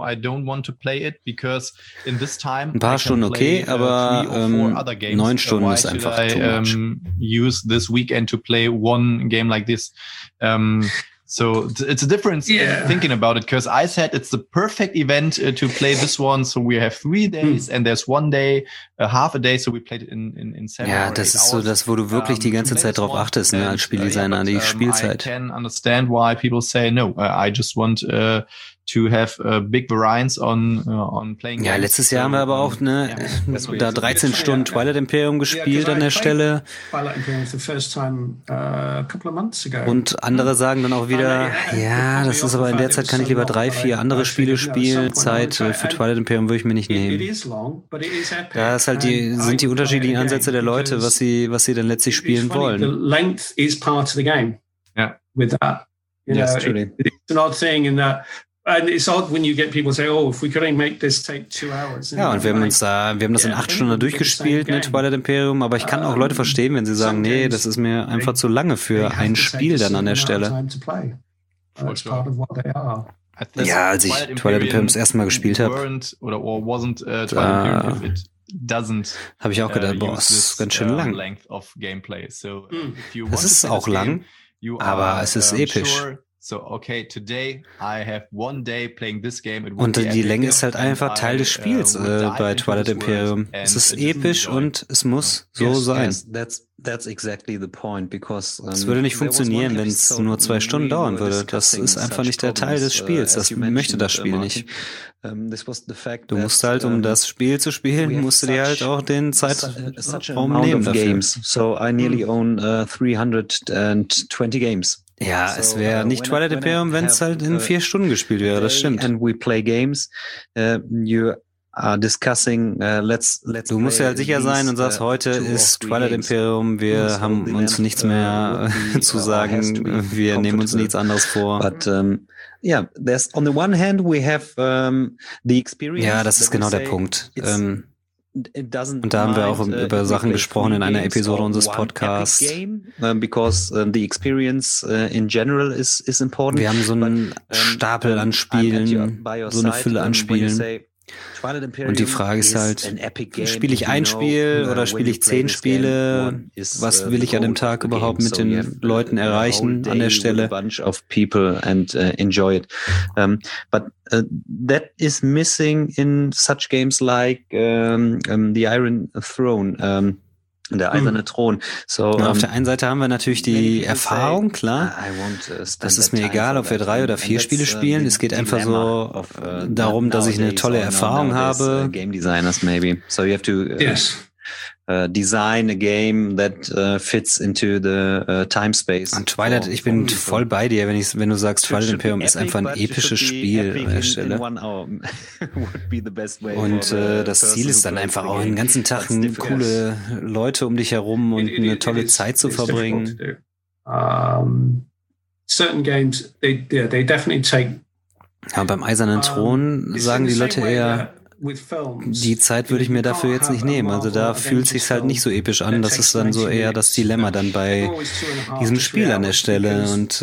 S5: Ein paar Stunden okay, aber 9 Stunden ist einfach too much.
S2: Use this weekend to play one game like this. So it's a difference thinking about it, because I said it's the perfect event to play this one. So we have 3 days and there's 1 day, half a day. So we played it in 7
S5: Ja, das ist so das, wo du wirklich die ganze Zeit drauf achtest, ne, als Spieldesigner, die Spielzeit.
S2: I can understand why people say, no, I just want to have big variance on playing.
S5: Ja, letztes Jahr haben wir aber auch da 13 Stunden Twilight Imperium gespielt an der Stelle.
S4: Twilight Imperium for the first time a couple of months ago.
S5: Und andere sagen dann auch wieder, ja, das ist aber in der Zeit kann ich lieber 3-4 andere Spiele spielen. Zeit für Twilight Imperium würde ich mir nicht nehmen. Da ist halt sind die unterschiedlichen Ansätze der Leute, was sie dann letztlich spielen wollen.
S4: The length is part of the game.
S2: Yeah.
S4: With that.
S3: Yes, truly.
S4: It's an odd thing in that. And it's odd when you get people say, "Oh, if we could only make this take 2 hours."
S5: Ja, und wir haben das in 8 Stunden durchgespielt, Twilight Imperium, aber ich kann auch Leute verstehen, wenn sie sagen, nee, das ist mir einfach zu lange für ein Spiel dann an der Stelle. Ja, als ich Twilight Imperium das erste Mal gespielt habe, habe ich auch gedacht, boah, das ist ganz schön lang. Es ist auch lang, aber es ist episch. Und die Länge ist halt einfach Teil des Spiels bei Twilight Imperium. Es ist episch und es muss so sein.
S3: That's exactly the point, because
S5: es würde nicht funktionieren, wenn es nur 2 Stunden dauern würde. Das ist einfach nicht der Teil des Spiels. Das möchte das Spiel nicht. Du musst halt, um das Spiel zu spielen, musst du dir halt auch den Zeitraum nehmen dafür.
S3: So I nearly own 320 games.
S5: Ja, es wäre nicht Twilight Imperium, wenn es halt in 4 Stunden gespielt wäre, das stimmt.
S3: And we play games. You are discussing,
S5: du musst ja halt sicher sein und sagst, heute ist Twilight Imperium, wir haben uns nichts mehr zu sagen, wir nehmen uns nichts anderes vor.
S3: But, yeah, there's on the one hand we have the experience.
S5: Ja, das ist genau der Punkt. Und da haben wir auch über Sachen gesprochen in einer Episode unseres Podcasts.
S3: Because the experience in general is important.
S5: Wir haben so einen Stapel an Spielen, so eine Fülle an Spielen. Und die Frage ist halt, spiele ich ein Spiel oder spiele ich 10 Spiele? Was will ich an dem Tag überhaupt mit den Leuten erreichen an der Stelle?
S3: But that is missing in such games like the Iron Throne. Der eiserne Thron. So,
S5: auf der einen Seite haben wir natürlich die Erfahrung, klar. Das ist mir egal, ob wir 3 oder 4 Spiele spielen. Es geht einfach so darum, dass ich eine tolle Erfahrung habe.
S3: Game designers maybe. So you have to design a game that fits into the time space.
S5: Und Twilight, ich bin voll bei dir, wenn du sagst, Twilight Imperium ist einfach ein episches Spiel an der Stelle. Und das Ziel ist dann einfach auch den ganzen Tag coole Leute um dich herum und eine tolle Zeit zu verbringen.
S4: Certain games, they definitely take.
S5: Ja, beim Eisernen Thron sagen die Leute eher, die Zeit würde ich mir dafür jetzt nicht nehmen. Also da fühlt es sich halt nicht so episch an. Das ist dann so eher das Dilemma dann bei diesem Spiel an der Stelle. Und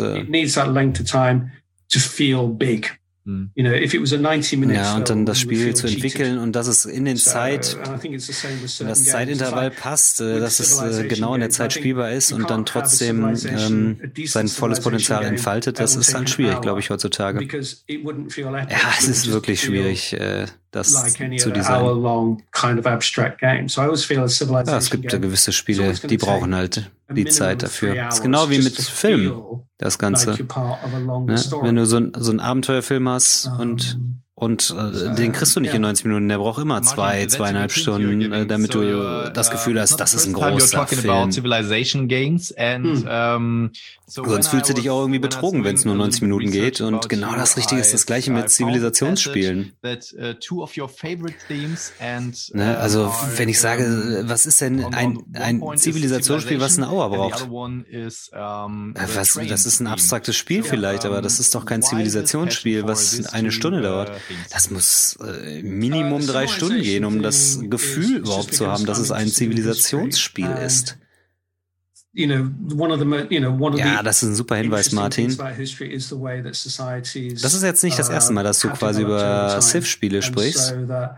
S5: ja, und dann das Spiel zu entwickeln und dass es in den das Zeitintervall passt, dass es genau in der Zeit spielbar ist und dann trotzdem sein volles Potenzial entfaltet, das ist halt schwierig, glaube ich, heutzutage. Ja, es ist wirklich schwierig, das zu designen. Ja, es gibt gewisse Spiele, die brauchen halt die Zeit dafür. Das ist genau wie mit Filmen, das Ganze. Ne? Wenn du so einen Abenteuerfilm hast und den kriegst du nicht in 90 Minuten, der braucht immer 2,5 Stunden, damit du das Gefühl hast, das ist ein großer Film. Sonst fühlst du dich auch irgendwie betrogen, wenn es nur 90 Minuten geht. Und genau das Richtige ist das Gleiche mit Zivilisationsspielen. Ne? Also wenn ich sage, was ist denn ein Zivilisationsspiel, was eine Hour braucht? Das ist ein abstraktes Spiel vielleicht, aber das ist doch kein Zivilisationsspiel, was 1 Stunde dauert. Das muss Minimum 3 Stunden gehen, um das Gefühl überhaupt zu haben, dass es ein Zivilisationsspiel ist. Ja, das ist ein super Hinweis, Martin. Das ist jetzt nicht das erste Mal, dass du quasi über Civ-Spiele sprichst.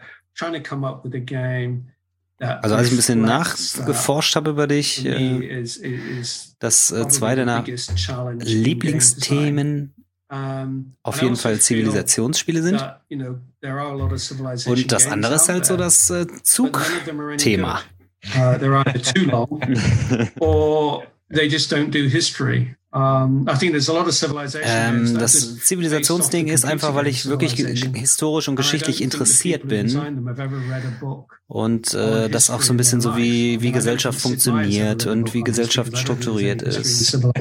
S5: Also als ich ein bisschen nachgeforscht habe über dich, dass 2 deiner Lieblingsthemen auf jeden Fall Zivilisationsspiele sind. Und das andere ist halt so das Zugthema.
S4: They're either too long or they just don't do history. I think there's a lot of civilization.
S5: Das Zivilisationsding ist einfach, weil ich wirklich historisch und geschichtlich interessiert bin und das auch so ein bisschen so wie Gesellschaft funktioniert und wie Gesellschaft strukturiert ist. Und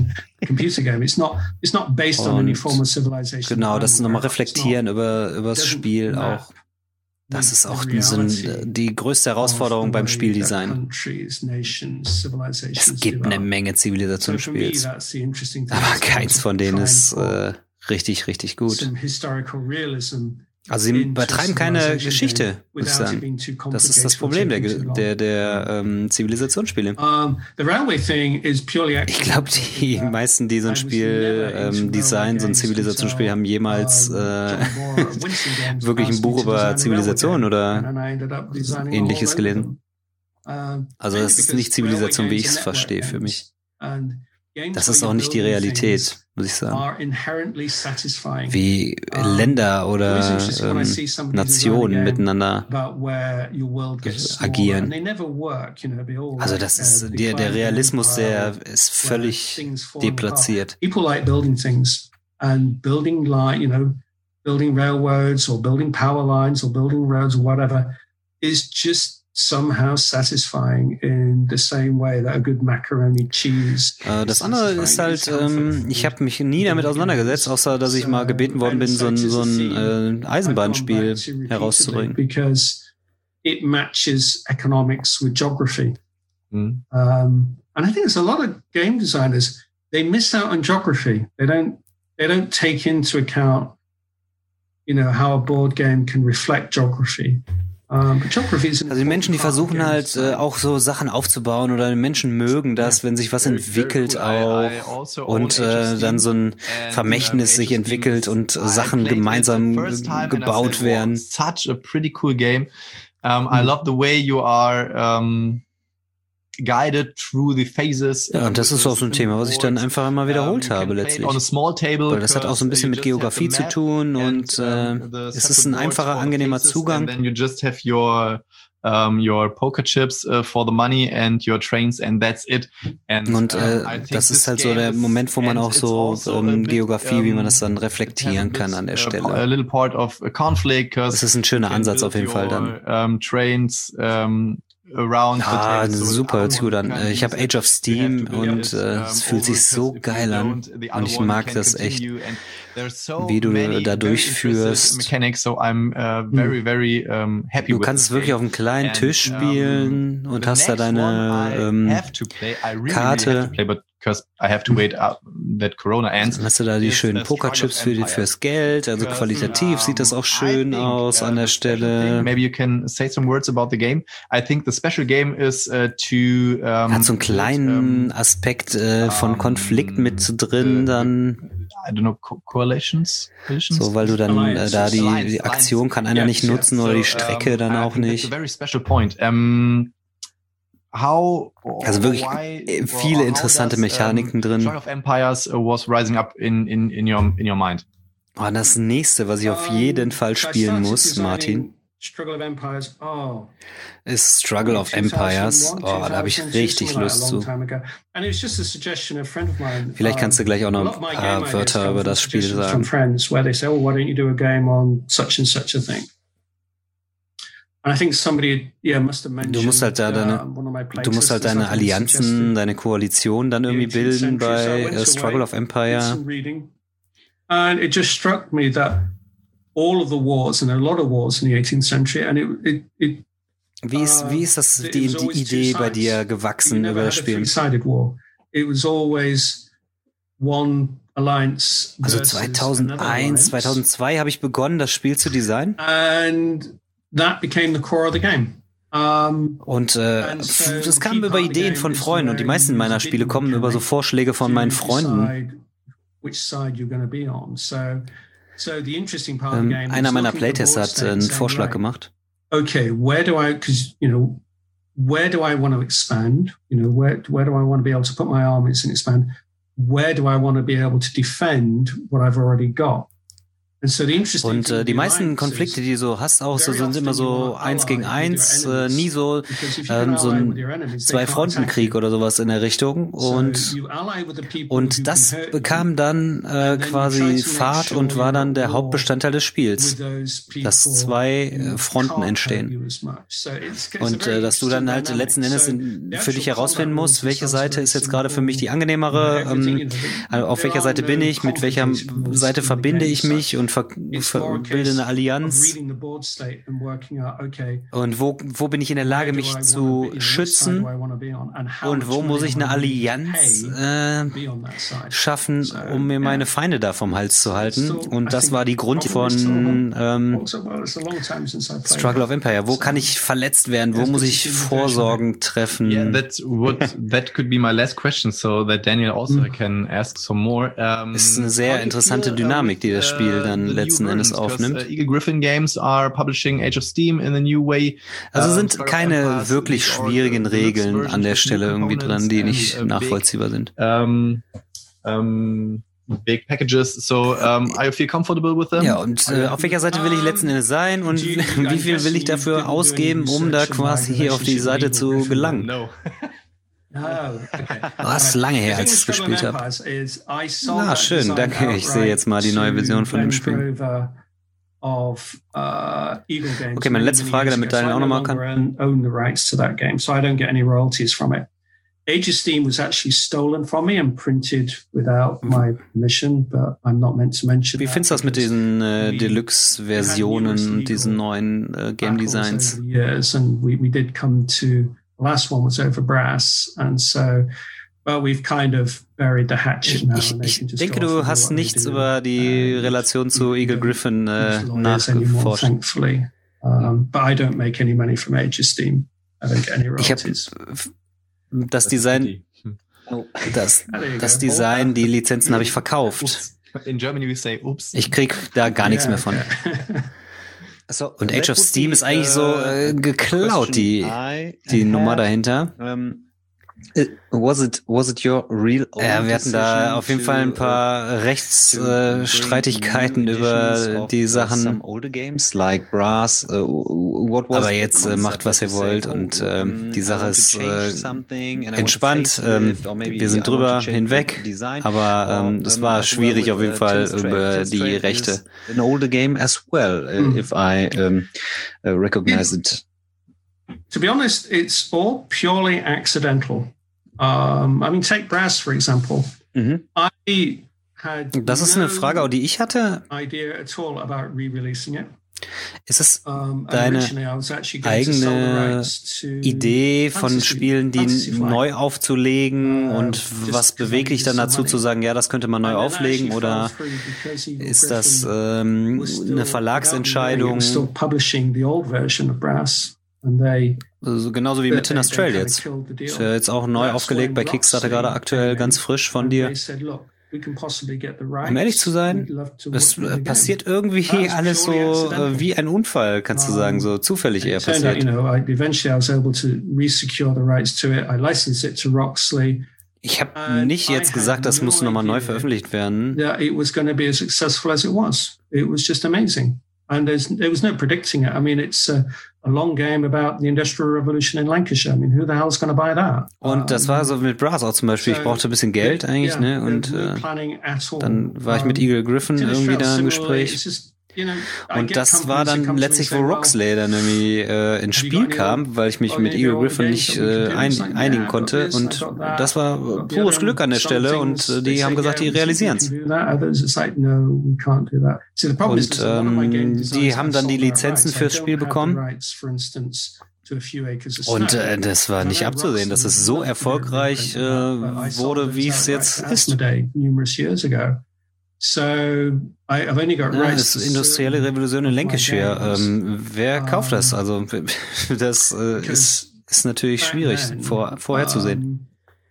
S5: genau, das nochmal reflektieren über das Spiel auch. Das ist auch die größte Herausforderung beim Spieldesign. Es gibt eine Menge Zivilisationsspiels, aber keins von denen ist richtig, richtig gut. Also sie übertreiben keine Geschichte, würde ich sagen. Das ist das Problem der Zivilisationsspiele. Ich glaube, die meisten, die so ein Spiel designen, so ein Zivilisationsspiel, haben jemals wirklich ein Buch über Zivilisation oder Ähnliches gelesen. Also das ist nicht Zivilisation, wie ich es verstehe für mich. Das ist auch nicht die Realität, muss ich sagen. Wie Länder oder Nationen miteinander agieren. Also das ist der Realismus, der ist völlig deplatziert.
S4: People like building things and building railroads or building power lines or building roads or whatever is just somehow satisfying in the same way that a good macaroni cheese.
S5: Das andere ist halt, ich habe mich nie damit auseinandergesetzt, außer dass ich mal gebeten worden bin, so ein Eisenbahnspiel herauszubringen.
S4: Because it matches economics with geography. And I think there's a lot of game designers, they miss out on geography. They don't take into account, how a board game can reflect geography. Also die Menschen, die versuchen halt auch so Sachen aufzubauen oder die Menschen mögen das, wenn sich was entwickelt auch und dann so ein Vermächtnis sich entwickelt und Sachen gemeinsam gebaut werden.
S2: Such a pretty cool game. I love the way you are guided through the phases.
S5: Ja, und das ist auch so ein Thema, was ich dann einfach immer wiederholt habe letztlich. Weil das hat auch so ein bisschen mit Geografie zu tun und es ist ein einfacher, angenehmer Zugang.
S2: And then you just have your poker chips for the money and your trains and that's it.
S5: Und das ist halt so der Moment, wo man auch so Geografie, wie man das dann reflektieren kann an der Stelle.
S2: A little part of conflict.
S5: Das ist ein schöner Ansatz auf jeden Fall dann.
S2: Trains around
S5: super, hört sich gut an. Ich habe Age of Steam und es fühlt sich so geil an und ich mag das echt, wie du da durchführst. Du kannst es wirklich auf einem kleinen Tisch spielen und hast da deine Karte.
S2: I have to wait that Corona ends.
S5: Dann hast du da die schönen Pokerchips fürs Geld, also qualitativ sieht das auch schön aus an der Stelle.
S2: Maybe you can say some words about the game. I think the special game is
S5: hat so einen kleinen Aspekt von Konflikt mit drin, dann
S2: I don't know, Coalitions?
S5: So, weil du dann da die Aktion kann einer nicht nutzen oder die Strecke dann auch nicht.
S2: That's a very special point.
S5: Also wirklich viele interessante Mechaniken drin.
S2: Struggle of Empires was rising up in your mind.
S5: Oh, das nächste, was ich auf jeden Fall spielen muss, Martin, ist Struggle of Empires. Oh, da habe ich richtig Lust zu. Vielleicht kannst du gleich auch noch ein paar Wörter über das Spiel sagen. Du musst halt deine Allianzen, deine Koalition dann irgendwie bilden bei Struggle of Empire.
S4: And it just struck me that all of the wars, and a lot of wars in the 18th century, and
S5: Wie ist das die Idee bei dir gewachsen über das Spiel?
S4: It was always one alliance.
S5: Also 2001, 2002 habe ich begonnen, das Spiel zu designen.
S4: And that became the core of the game.
S5: Und das kam über Ideen von Freunden und die meisten meiner Spiele kommen über so Vorschläge von meinen Freunden. Einer meiner Playtests hat einen Vorschlag gemacht.
S4: Okay, where do I want to expand? Where do I want to be able to put my armies and expand? Where do I want to be able to defend what I've already got?
S5: Und die meisten Konflikte, die du so hast, auch so sind immer so 1 gegen 1, nie so ein Zwei-Fronten-Krieg oder sowas in der Richtung. Und das bekam dann quasi Fahrt und war dann der Hauptbestandteil des Spiels, dass 2 Fronten entstehen. Und dass du dann halt letzten Endes für dich herausfinden musst, welche Seite ist jetzt gerade für mich die angenehmere, auf welcher Seite bin ich, mit welcher Seite verbinde ich mich und bilde eine Allianz. Und wo bin ich in der Lage, mich zu schützen? Und wo muss ich eine Allianz schaffen, um mir meine Feinde da vom Hals zu halten? Und das war die Grund von Struggle of Empire. Wo kann ich verletzt werden? Wo muss ich Vorsorgen treffen?
S2: Yeah, that could be my last question, so that Daniel also can ask some more.
S5: Ist eine sehr interessante Dynamik, die das Spiel dann letzten Endes aufnimmt.
S2: Eagle Gryphon Games are publishing Age of Steam in a new way.
S5: Also sind keine wirklich schwierigen Regeln an der Stelle irgendwie dran, die nicht nachvollziehbar sind.
S2: Big packages, so I feel comfortable with them.
S5: Ja, und auf welcher Seite will ich letzten Endes sein und wie viel will ich dafür ausgeben, um da quasi hier auf die Seite zu gelangen? Das ist lange her, als ich es gespielt habe. Ah, schön, danke. Ich sehe jetzt mal die neue Version von dem Spiel. Okay, meine letzte Frage, damit Daniel auch nochmal kann.
S4: Age of Steam was actually stolen from me and printed without my permission, but I'm not meant to mention.
S5: Wie findest du das mit diesen Deluxe-Versionen und diesen neuen Game Designs?
S4: Yes, and we did come to the last one was over brass, and so we've kind of buried the hatchet now.
S5: Ich denke, du hast nichts über die Relation zu Eagle Gryphon nachgeforscht.
S4: Thankfully, but I don't make any money from Age of Steam. I don't get any royalties.
S5: Das Design, die Lizenzen habe ich verkauft.
S2: In Germany we say, oops.
S5: Ich krieg da gar nichts mehr von. Und Age of Steam ist eigentlich so geklaut, die Nummer dahinter.
S3: Was it your real
S5: wir hatten da auf jeden Fall ein paar Rechtsstreitigkeiten über die Sachen. Aber jetzt macht, was ihr wollt, und die Sache ist entspannt. Wir sind drüber hinweg, aber es war schwierig auf jeden Fall über die Rechte.
S3: An older game as well, if I recognize it.
S4: To be honest, it's all purely accidental. I mean, take brass, for example. I had
S5: das ist eine Frage, die ich hatte.
S4: Idea at all about re-releasing it.
S5: Ist es deine eigene Idee von Spielen, die neu aufzulegen, und was bewegt dich dann dazu zu sagen, ja, das könnte man neu auflegen, oder ist das eine Verlagsentscheidung? Also genauso wie mit Tin Astral jetzt. Ist ja jetzt auch neu aufgelegt bei Kickstarter, gerade aktuell ganz frisch von dir. Um ehrlich zu sein, es passiert irgendwie alles so wie ein Unfall, kannst du sagen, so zufällig eher passiert. Ich habe nicht jetzt gesagt, das musste nochmal neu veröffentlicht werden.
S4: Yeah, it was going to be as successful as it was. It was just amazing. And there was no predicting it. I mean, it's a long game about the Industrial Revolution in Lancashire. I mean, who the hell is going to buy that?
S5: Und das war so mit Brass auch zum Beispiel. Ich brauchte ein bisschen Geld eigentlich, ne? Und dann war ich mit Eagle Gryphon irgendwie da im Gespräch. Und das war dann letztlich, wo Roxley dann irgendwie ins Spiel kam, weil ich mich mit Eagle Gryphon nicht einigen konnte. Und das war pures Glück an der Stelle, und die haben gesagt, die realisieren es. Und die haben dann die Lizenzen fürs Spiel bekommen. Und das war nicht abzusehen, dass es so erfolgreich wurde, wie es jetzt ist. Das ist industrielle Revolution in Lancashire. Wer kauft das? Also das ist natürlich schwierig vorherzusehen.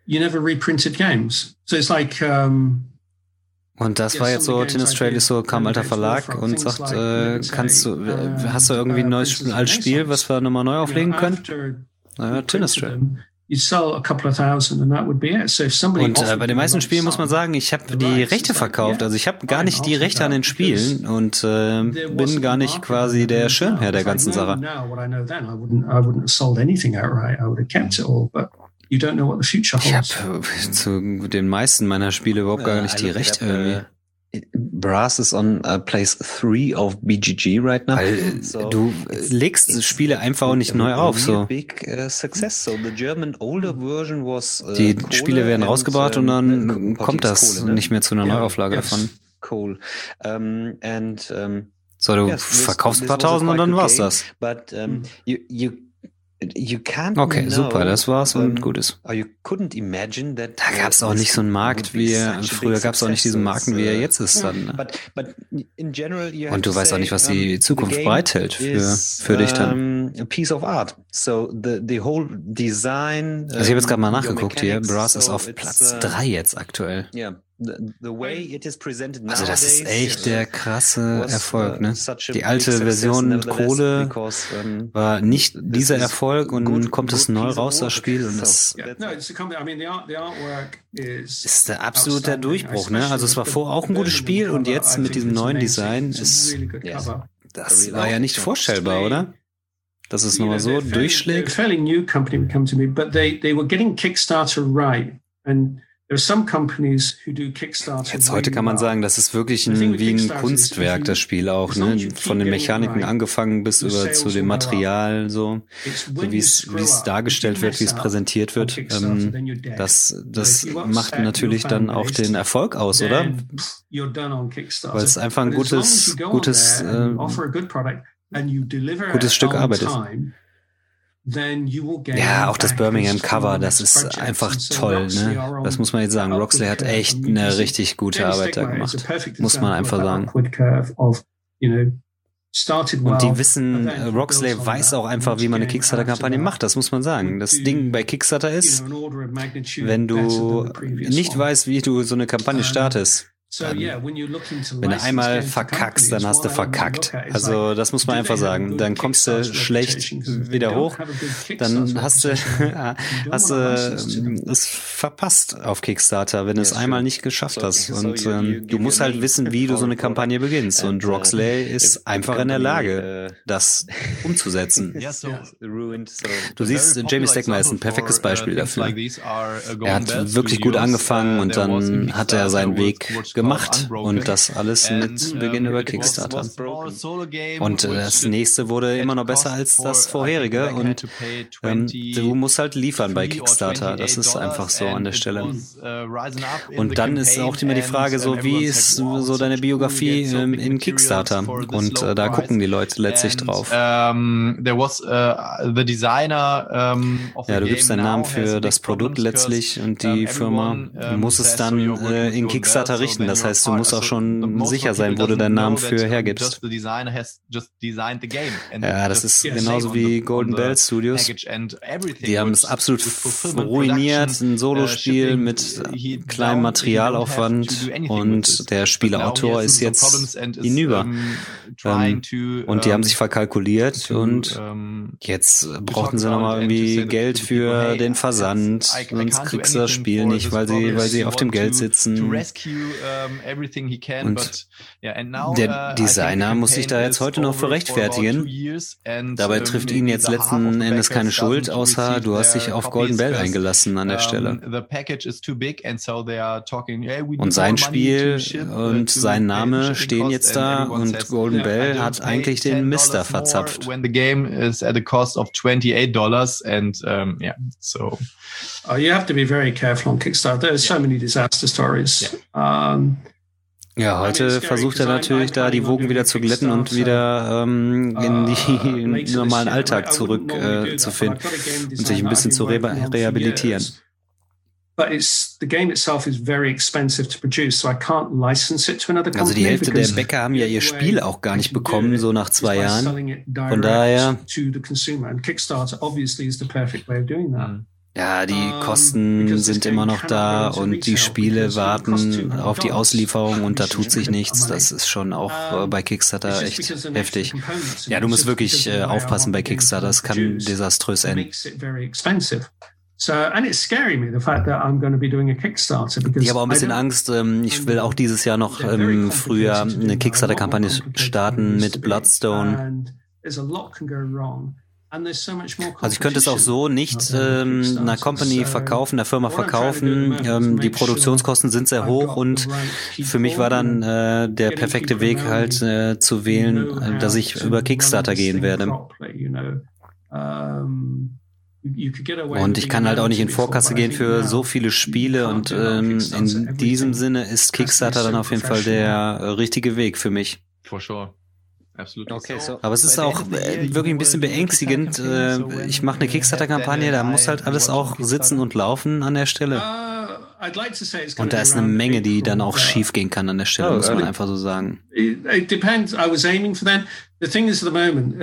S5: Und das war jetzt so, Tin Astral ist so, kam alter Verlag und sagt, hast du irgendwie ein neues altes Spiel, was wir nochmal neu auflegen können? Tin Astral. Und bei den meisten Spielen muss man sagen, ich habe die Rechte verkauft. Also ich habe gar nicht die Rechte an den Spielen und bin gar nicht quasi der Schirmherr der ganzen Sache. Ich habe zu den meisten meiner Spiele überhaupt gar nicht die Rechte irgendwie.
S3: Brass is on place 3 of BGG right now.
S5: Weil du legst Spiele einfach auch nicht neu auf. So. Die Spiele werden rausgebracht und dann kommt das nicht mehr zu einer Neuauflage davon. So, du verkaufst ein paar tausend und dann war's das. Okay, super, das war's und gut ist. Da gab's auch nicht so einen Markt wie, früher gab's auch nicht diesen Markt, wie er jetzt ist dann. Ne? Und du weißt auch nicht, was die Zukunft bereithält für dich dann. Also ich habe jetzt gerade mal nachgeguckt hier, Brass ist auf Platz 3 jetzt aktuell. Also das ist echt der krasse Erfolg, ne? Die alte Version mit Kohle war nicht dieser Erfolg und nun kommt es neu raus, das Spiel, und das ist der absolute Durchbruch, ne? Also es war vorher auch ein gutes Spiel und jetzt mit diesem neuen Design ist, das war ja nicht vorstellbar, oder? Dass es nochmal so durchschlägt. Jetzt heute kann man sagen, das ist wirklich wie ein Kunstwerk, das Spiel auch, ne? Von den Mechaniken angefangen bis über zu dem Material, so wie es dargestellt wird, wie es präsentiert wird. Das macht natürlich dann auch den Erfolg aus, oder? Weil es einfach ein gutes Stück Arbeit ist. Ja, auch das Birmingham Cover, das ist einfach toll, ne? Das muss man jetzt sagen. Roxley hat echt eine richtig gute Arbeit da gemacht. Muss man einfach sagen. Und die wissen, Roxley weiß auch einfach, wie man eine Kickstarter-Kampagne macht. Das muss man sagen. Das Ding bei Kickstarter ist, wenn du nicht weißt, wie du so eine Kampagne startest, dann, wenn du einmal verkackst, dann hast du verkackt. Also das muss man einfach sagen. Dann kommst du schlecht wieder hoch, dann hast du es verpasst auf Kickstarter, wenn du es einmal nicht geschafft hast. Und du musst halt wissen, wie du so eine Kampagne beginnst. Und Roxley ist einfach in der Lage, das umzusetzen. Du siehst, Jamie Stegmaier ist ein perfektes Beispiel dafür. Er hat wirklich gut angefangen und dann hat er seinen Weg gemacht und das alles mit Beginn über Kickstarter. Und das nächste wurde immer noch besser als das vorherige und du musst halt liefern bei Kickstarter. Das ist einfach so an der Stelle. Und dann ist auch immer die Frage so, wie ist so deine Biografie in Kickstarter? Und da gucken die Leute letztlich drauf. Ja, du gibst deinen Namen für das Produkt letztlich und die Firma muss es dann in Kickstarter richten. Das heißt, du musst auch schon sicher sein, wo du deinen Namen für hergibst. Ja, das ist genauso wie Golden Bell Studios. Die haben es absolut ruiniert, ein Solospiel mit kleinem Materialaufwand und der Spieleautor ist jetzt hinüber. Und die haben sich verkalkuliert und jetzt brauchten sie nochmal irgendwie Geld für den Versand, sonst kriegst du das Spiel nicht, weil sie auf dem Geld sitzen. Und der Designer muss sich da jetzt heute noch für rechtfertigen. Dabei trifft ihn jetzt letzten Endes keine Schuld, außer du hast dich auf Golden Bell eingelassen an der Stelle. Und sein Spiel und sein Name stehen jetzt da und Golden Bell hat eigentlich den Mister verzapft.
S2: When the game is at a cost of $28 and
S4: you have to be very careful on Kickstarter. There's so many disaster stories.
S5: Ja, heute versucht er natürlich da die Wogen wieder zu glätten und wieder in den normalen Alltag zurück zu finden und sich ein bisschen zu rehabilitieren. Also die Hälfte der Bäcker haben ja ihr Spiel auch gar nicht bekommen, so nach 2 Jahren. Von daher... Ja, die Kosten sind immer noch da und die Spiele warten auf die Auslieferung und da tut sich nichts. Das ist schon auch bei Kickstarter echt heftig. Ja, du musst wirklich aufpassen bei Kickstarter. Das kann desaströs enden.
S4: So, and it's scaring me, the fact that I'm going to be doing a Kickstarter.
S5: Ich habe auch ein bisschen Angst. Ich will auch dieses Jahr noch im Frühjahr eine Kickstarter-Kampagne starten mit Bloodstone. Also ich könnte es auch so nicht einer Company verkaufen, einer Firma verkaufen. Die Produktionskosten sind sehr hoch und für mich war dann der perfekte Weg halt zu wählen, dass ich über Kickstarter gehen werde. Und ich kann halt auch nicht in Vorkasse gehen für so viele Spiele und in diesem Sinne ist Kickstarter dann auf jeden Fall der richtige Weg für mich.
S2: For sure. Absolut.
S5: Okay, so. Aber es ist auch wirklich ein bisschen beängstigend. Ich mache eine Kickstarter-Kampagne, da muss halt alles auch sitzen und laufen an der Stelle. Und da ist eine Menge, die dann auch schief gehen kann an der Stelle, muss man einfach so sagen.
S4: It depends. I was aiming for that. The thing is, at the moment,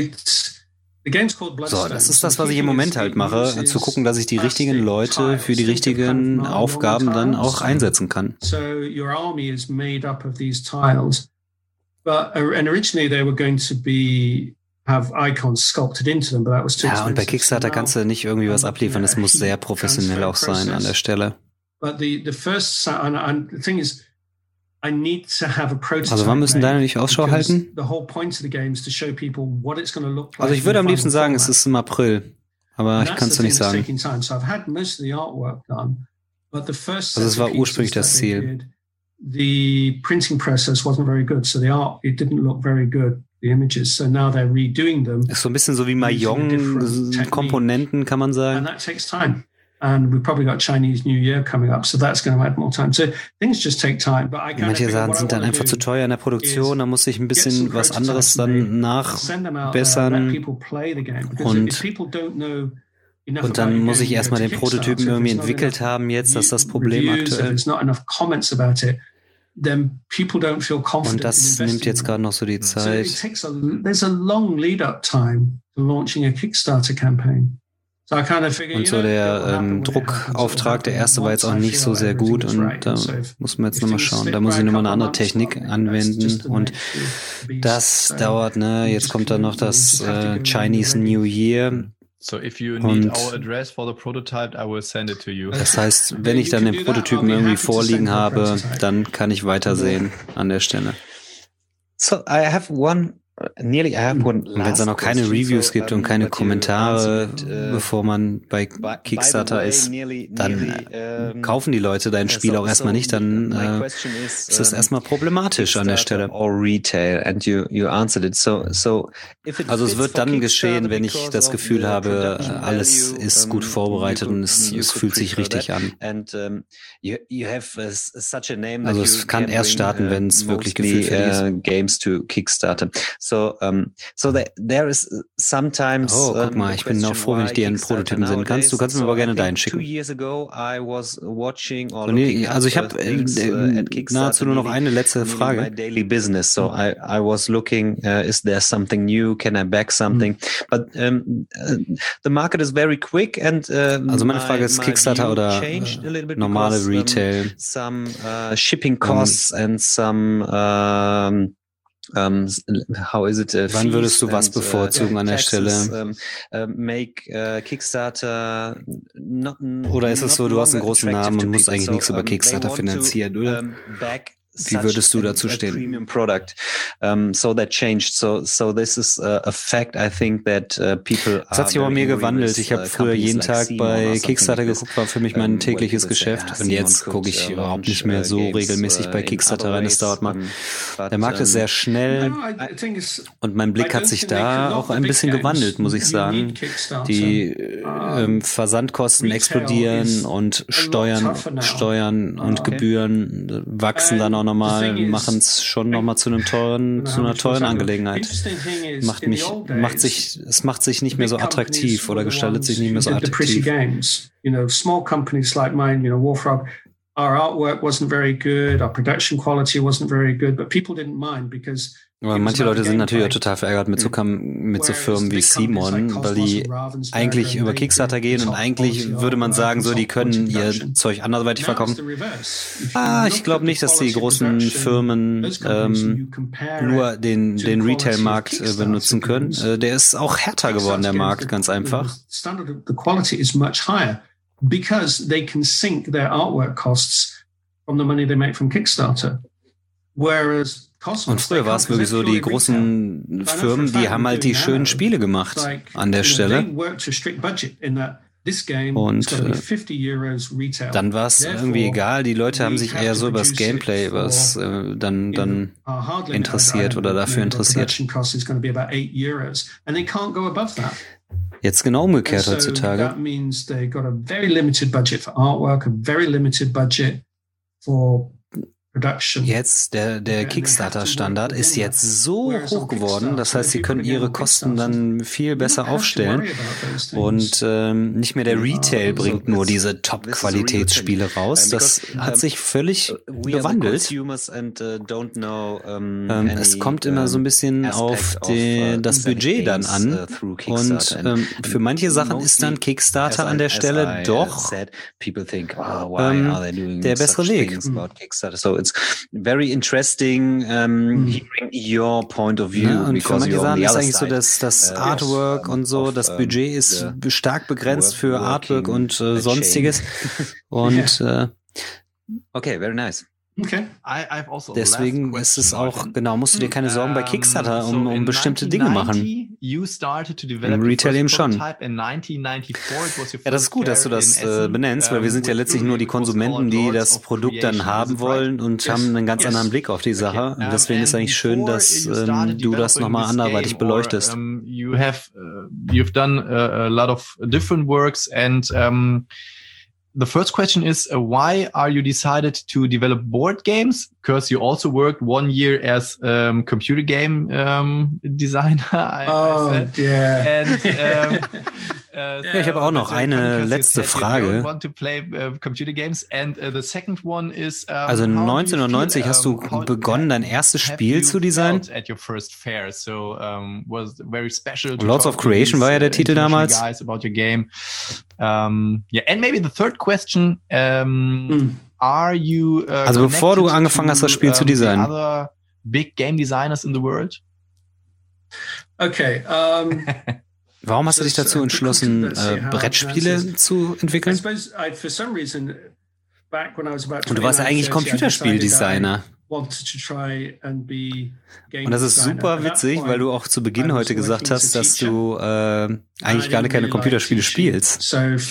S5: So, das ist das, was ich im Moment halt mache, zu gucken, dass ich die richtigen Leute für die richtigen Aufgaben dann auch einsetzen kann.
S4: So your army is made up of these tiles, and originally they were going to have icons sculpted into them, but that was too expensive.
S5: Ja, und bei Kickstarter kannst du nicht irgendwie was abliefern, es muss sehr professionell auch sein an der Stelle.
S4: But the first and the thing is, I need to have a prototype.
S5: Also wann müssen deine nicht Ausschau halten? Also ich würde am liebsten sagen, es ist im April, aber ich kann es dir nicht sagen. Also es war ursprünglich das Ziel.
S4: The printing process wasn't very good, so the art, it didn't look very good, the images. So now they're redoing them.
S5: Ist so ein bisschen so wie Mahjong-Komponenten, kann man sagen.
S4: And that takes time. And we've probably got Chinese New Year coming up, so that's going to add more time. So things just take time. But I
S5: manche Sachen sind dann einfach zu teuer in der Produktion, da muss ich ein bisschen was anderes dann nachbessern. Und dann muss ich erstmal den Prototypen irgendwie entwickelt haben jetzt, das ist das Problem aktuell. Und das nimmt jetzt gerade noch so die Zeit.
S4: There's a long lead-up time to launching a Kickstarter campaign.
S5: Und so der Druckauftrag, der erste war jetzt auch nicht so sehr gut und da muss man jetzt nochmal schauen. Da muss ich nochmal eine andere Technik anwenden und das dauert, ne? Jetzt kommt dann noch das Chinese New Year.
S2: So if you need our address for the prototype, I will send it to you.
S5: Das heißt, wenn ich dann den Prototypen irgendwie vorliegen habe, dann kann ich weitersehen an der Stelle.
S3: So I have one.
S5: Und wenn es dann noch keine Reviews gibt und keine Kommentare, bevor man bei Kickstarter ist, dann kaufen die Leute dein Spiel auch erstmal nicht, dann ist es erstmal problematisch an der Stelle.
S3: Also
S5: es wird dann geschehen, wenn ich das Gefühl habe, alles ist gut vorbereitet und es fühlt sich richtig an. Also es kann erst starten, wenn es wirklich gefühlfähig ist.
S3: Games to Kickstarter. So there is sometimes.
S5: Oh, guck mal, ich bin auch froh, wenn ich die einen Prototypen sehen kann. Du kannst mir aber gerne deinen schicken. Also ich habe nahezu nur noch eine letzte Frage.
S3: My daily business. So I was looking, is there something new? Can I back something? But the market is very quick and
S5: also meine Frage ist Kickstarter oder normale Retail.
S3: Some shipping costs and some how is it?
S5: Wann würdest du was bevorzugen an der Stelle?
S3: Make Kickstarter
S5: oder ist es so, du hast einen großen Namen und musst eigentlich nichts über Kickstarter finanzieren, oder? Wie würdest du dazu stehen?
S3: Premium product. So that changed. So this is a fact. I think that people.
S5: Das hat sich aber mir gewandelt. Ich habe früher jeden Tag bei Kickstarter geguckt, war für mich mein tägliches Geschäft. Und jetzt gucke ich überhaupt nicht mehr so regelmäßig bei Kickstarter rein. Es dauert mal. Der Markt ist sehr schnell und mein Blick hat sich da auch ein bisschen gewandelt, muss ich sagen. Die Versandkosten explodieren und Steuern und Gebühren wachsen dann auch nochmal, machen es schon nochmal zu einer teuren Angelegenheit. Es macht sich nicht mehr so attraktiv oder gestaltet sich nicht mehr so attraktiv.
S4: Small companies like mine, Warfrog, our artwork wasn't very good, our production quality wasn't very good, but people didn't mind because
S5: aber manche Leute sind natürlich auch total verärgert mit so Firmen wie Simon, weil die eigentlich über Kickstarter gehen und eigentlich würde man sagen, so die können ihr Zeug anderweitig verkaufen. Ich glaube nicht, dass die großen Firmen nur den Retail-Markt benutzen können. Der ist auch härter geworden, der Markt, ganz einfach.
S4: because they can sink their artwork costs from the money they make from Kickstarter. Whereas Cosmos,
S5: und früher war es wirklich so, die großen Firmen, die haben halt die schönen Spiele gemacht an der Stelle. Und dann war es irgendwie egal, die Leute haben sich eher so über das Gameplay dann interessiert oder dafür interessiert. Jetzt genau umgekehrt heutzutage.
S4: That means they got a very limited budget for artwork, a very limited budget for production.
S5: Jetzt, der Kickstarter-Standard ist jetzt so hoch geworden, das heißt, sie können ihre Kosten dann viel besser aufstellen und nicht mehr der Retail bringt nur diese Top-Qualitätsspiele raus. Das hat sich völlig gewandelt. Es kommt immer so ein bisschen auf das Budget dann an und für manche Sachen ist dann Kickstarter an der Stelle doch der bessere Weg.
S3: It's very interesting hearing your point of view.
S5: Ja, und für manche Sachen ist eigentlich so, dass das Artwork und so, das Budget ist stark begrenzt für Artwork und Sonstiges. Und
S3: okay, very nice.
S4: Okay.
S5: Deswegen ist es auch, musst du dir keine Sorgen bei Kickstarter um bestimmte Dinge machen. Im Retail eben schon. Ja, das ist gut, dass du das benennst, weil wir sind ja letztlich nur die Konsumenten, die das Produkt dann haben wollen und haben einen ganz anderen Blick auf die Sache. Und deswegen ist es eigentlich schön, dass du das nochmal anderweitig beleuchtest.
S2: You've done a lot of different works and the first question is, why are you decided to develop board games? Because you also worked 1 year as computer game designer.
S5: I said. And, ich habe auch noch eine letzte Frage. Also 1990 hast du begonnen, dein erstes Spiel zu designen. Lords of Creation war ja der Titel damals.
S2: And maybe the third question, are you
S5: also bevor du angefangen hast, das Spiel zu designen.
S2: Other big game designers in the world?
S4: Okay.
S5: Warum hast du dich dazu entschlossen, Brettspiele zu entwickeln? Und du warst ja eigentlich Computerspieldesigner. Und das ist super witzig, weil du auch zu Beginn heute gesagt hast, dass du eigentlich gar keine Computerspiele spielst.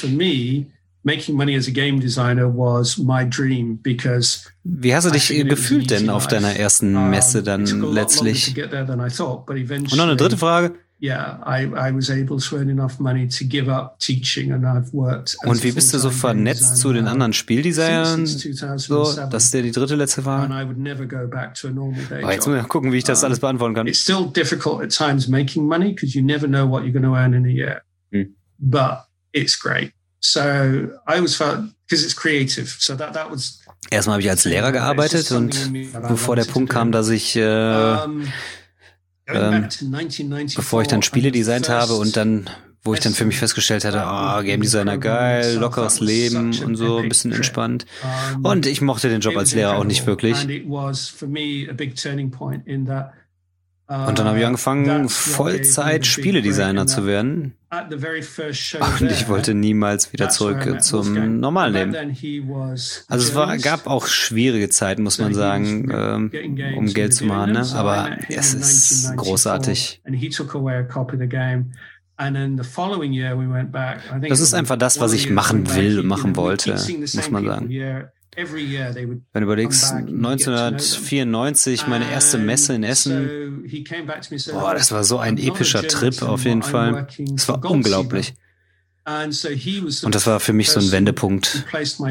S5: Wie hast du dich gefühlt denn auf deiner ersten Messe dann letztlich? Und noch eine dritte Frage. Und wie bist du so vernetzt zu den anderen Spieldesignern, so, das ist ja die letzte Frage. Aber jetzt muss ich gucken, wie ich das alles beantworten kann.
S4: It's still difficult at times making money because you never know what you're going to earn in a year. But it's great. So I always felt, because it's creative. So that was.
S5: Erstmal habe ich als Lehrer gearbeitet und bevor der Punkt kam, dass ich bevor ich dann Spiele designt habe und dann, wo ich dann für mich festgestellt hatte, Game Designer geil, lockeres Leben und so, ein bisschen entspannt. Und ich mochte den Job als Lehrer auch nicht wirklich. Und dann habe ich angefangen, Vollzeit Spieledesigner zu werden. Und ich wollte niemals wieder zurück zum normalen Leben. Also es gab auch schwierige Zeiten, muss man sagen, um Geld zu machen, ne? Aber es ist großartig. Das ist einfach das, was ich machen will, machen wollte, muss man sagen. Wenn du überlegst, 1994, meine erste Messe in Essen, das war so ein epischer Trip auf jeden Fall. Es war unglaublich. Und das war für mich so ein Wendepunkt.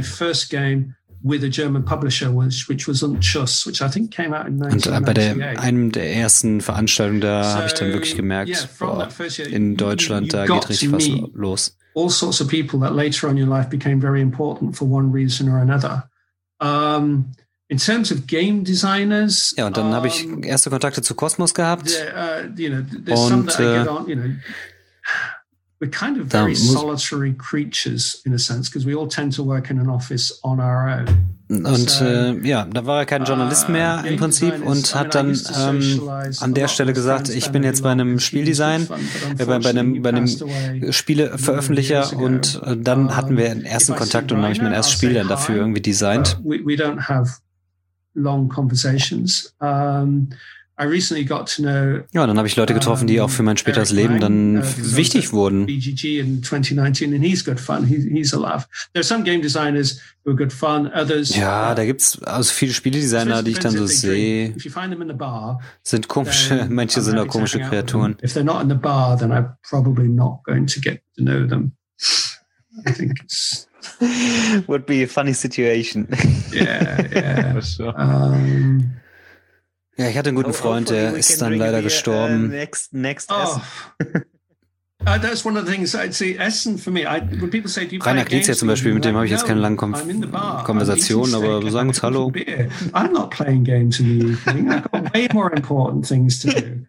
S5: Und bei einem der ersten Veranstaltungen, da habe ich dann wirklich gemerkt, in Deutschland, da geht richtig was los.
S4: All sorts of people that later on in your life became very important for one reason or another. In terms of game designers.
S5: Ja, und dann habe ich erste Kontakte zu Cosmos gehabt. Und
S4: we're kind of very solitary creatures in a sense, because we all tend to work in an office on our own.
S5: Und da war er kein Journalist mehr im Prinzip und hat dann an der Stelle gesagt, ich bin jetzt bei einem Spieldesign, bei einem Spieleveröffentlicher, und dann hatten wir den ersten Kontakt und dann habe ich mein erstes Spiel dann dafür irgendwie designt.
S4: We don't have long conversations. I recently got to know,
S5: dann habe ich Leute getroffen, die auch für mein späteres Leben dann wichtig wurden.
S4: BGG in 2019, and he's good fun. He's a laugh. There are some game designers who are good fun. Others.
S5: Ja, da gibt's also viele Spieledesigner, die ich dann so sehe, sind komische. Manche sind auch komische Kreaturen.
S4: If they're not in the bar, then I'm probably not going to get to know them. I think it's
S3: would be a funny situation.
S4: Yeah.
S2: For sure.
S5: Ja, ich hatte einen guten Freund, der ist dann leider gestorben.
S3: Next
S4: Essen. That's one of the things I'd say. Essen for me. When people say, do you
S5: Rainer Knizia zum Beispiel, mit dem habe ich jetzt keine langen Konversationen, aber wir sagen uns Hallo.
S4: I'm not playing games in the evening. I've got way more important things to do.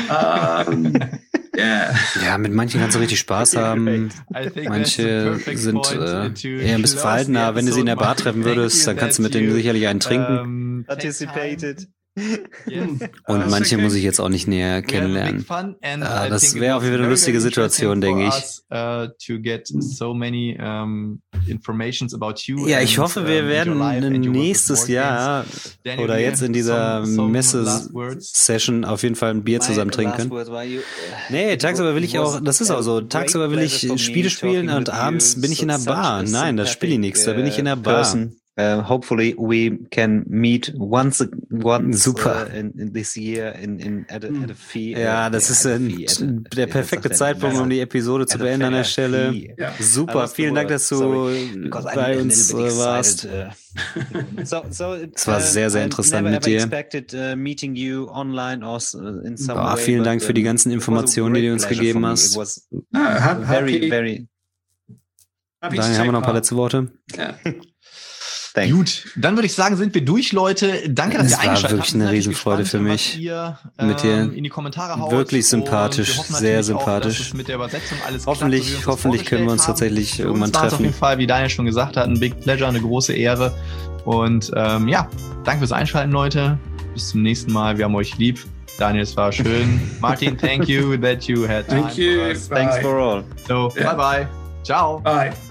S5: Ja, mit manchen kannst du richtig Spaß haben. Manche sind eher ein bisschen verhaltener. Wenn du sie in der Bar treffen würdest, dann kannst du mit denen sicherlich einen trinken.
S3: Participated.
S5: Und manche muss ich jetzt auch nicht näher kennenlernen. Das wäre auf jeden Fall eine lustige Situation, denke ich. Ja, ich hoffe, wir werden nächstes Jahr oder jetzt in dieser Messe-Session auf jeden Fall ein Bier zusammen trinken können. Nee, tagsüber will ich auch, das ist auch so, tagsüber will ich Spiele spielen und abends bin ich in der Bar. Nein, da spiele ich nichts, da bin ich in der Bar.
S3: Hopefully we can meet once
S5: super
S3: in this year at a fee.
S5: Ja, das ist der perfekte Zeitpunkt, um die Episode zu beenden an der Stelle. Super, vielen Dank, dass du bei uns warst. Es war sehr, sehr interessant mit dir. Vielen Dank für die ganzen Informationen, die du uns gegeben hast.
S3: Daniel,
S5: haben wir noch ein paar letzte Worte?
S2: Gut, dann würde ich sagen, sind wir durch, Leute. Danke, dass ihr eingeschaltet habt.
S5: Es war wirklich eine Riesenfreude für mich. Mit dir
S2: in die Kommentare haut.
S5: Wirklich sympathisch, sehr sympathisch.
S2: Auch, mit der Übersetzung alles
S5: hoffentlich können wir uns tatsächlich irgendwann treffen.
S2: Auf jeden Fall, wie Daniel schon gesagt hat, ein Big Pleasure, eine große Ehre. Und danke fürs Einschalten, Leute. Bis zum nächsten Mal. Wir haben euch lieb. Daniel, es war schön. Martin, thank you that you had time for us.
S3: Thanks for all.
S2: So, bye-bye. Ciao.
S4: Bye.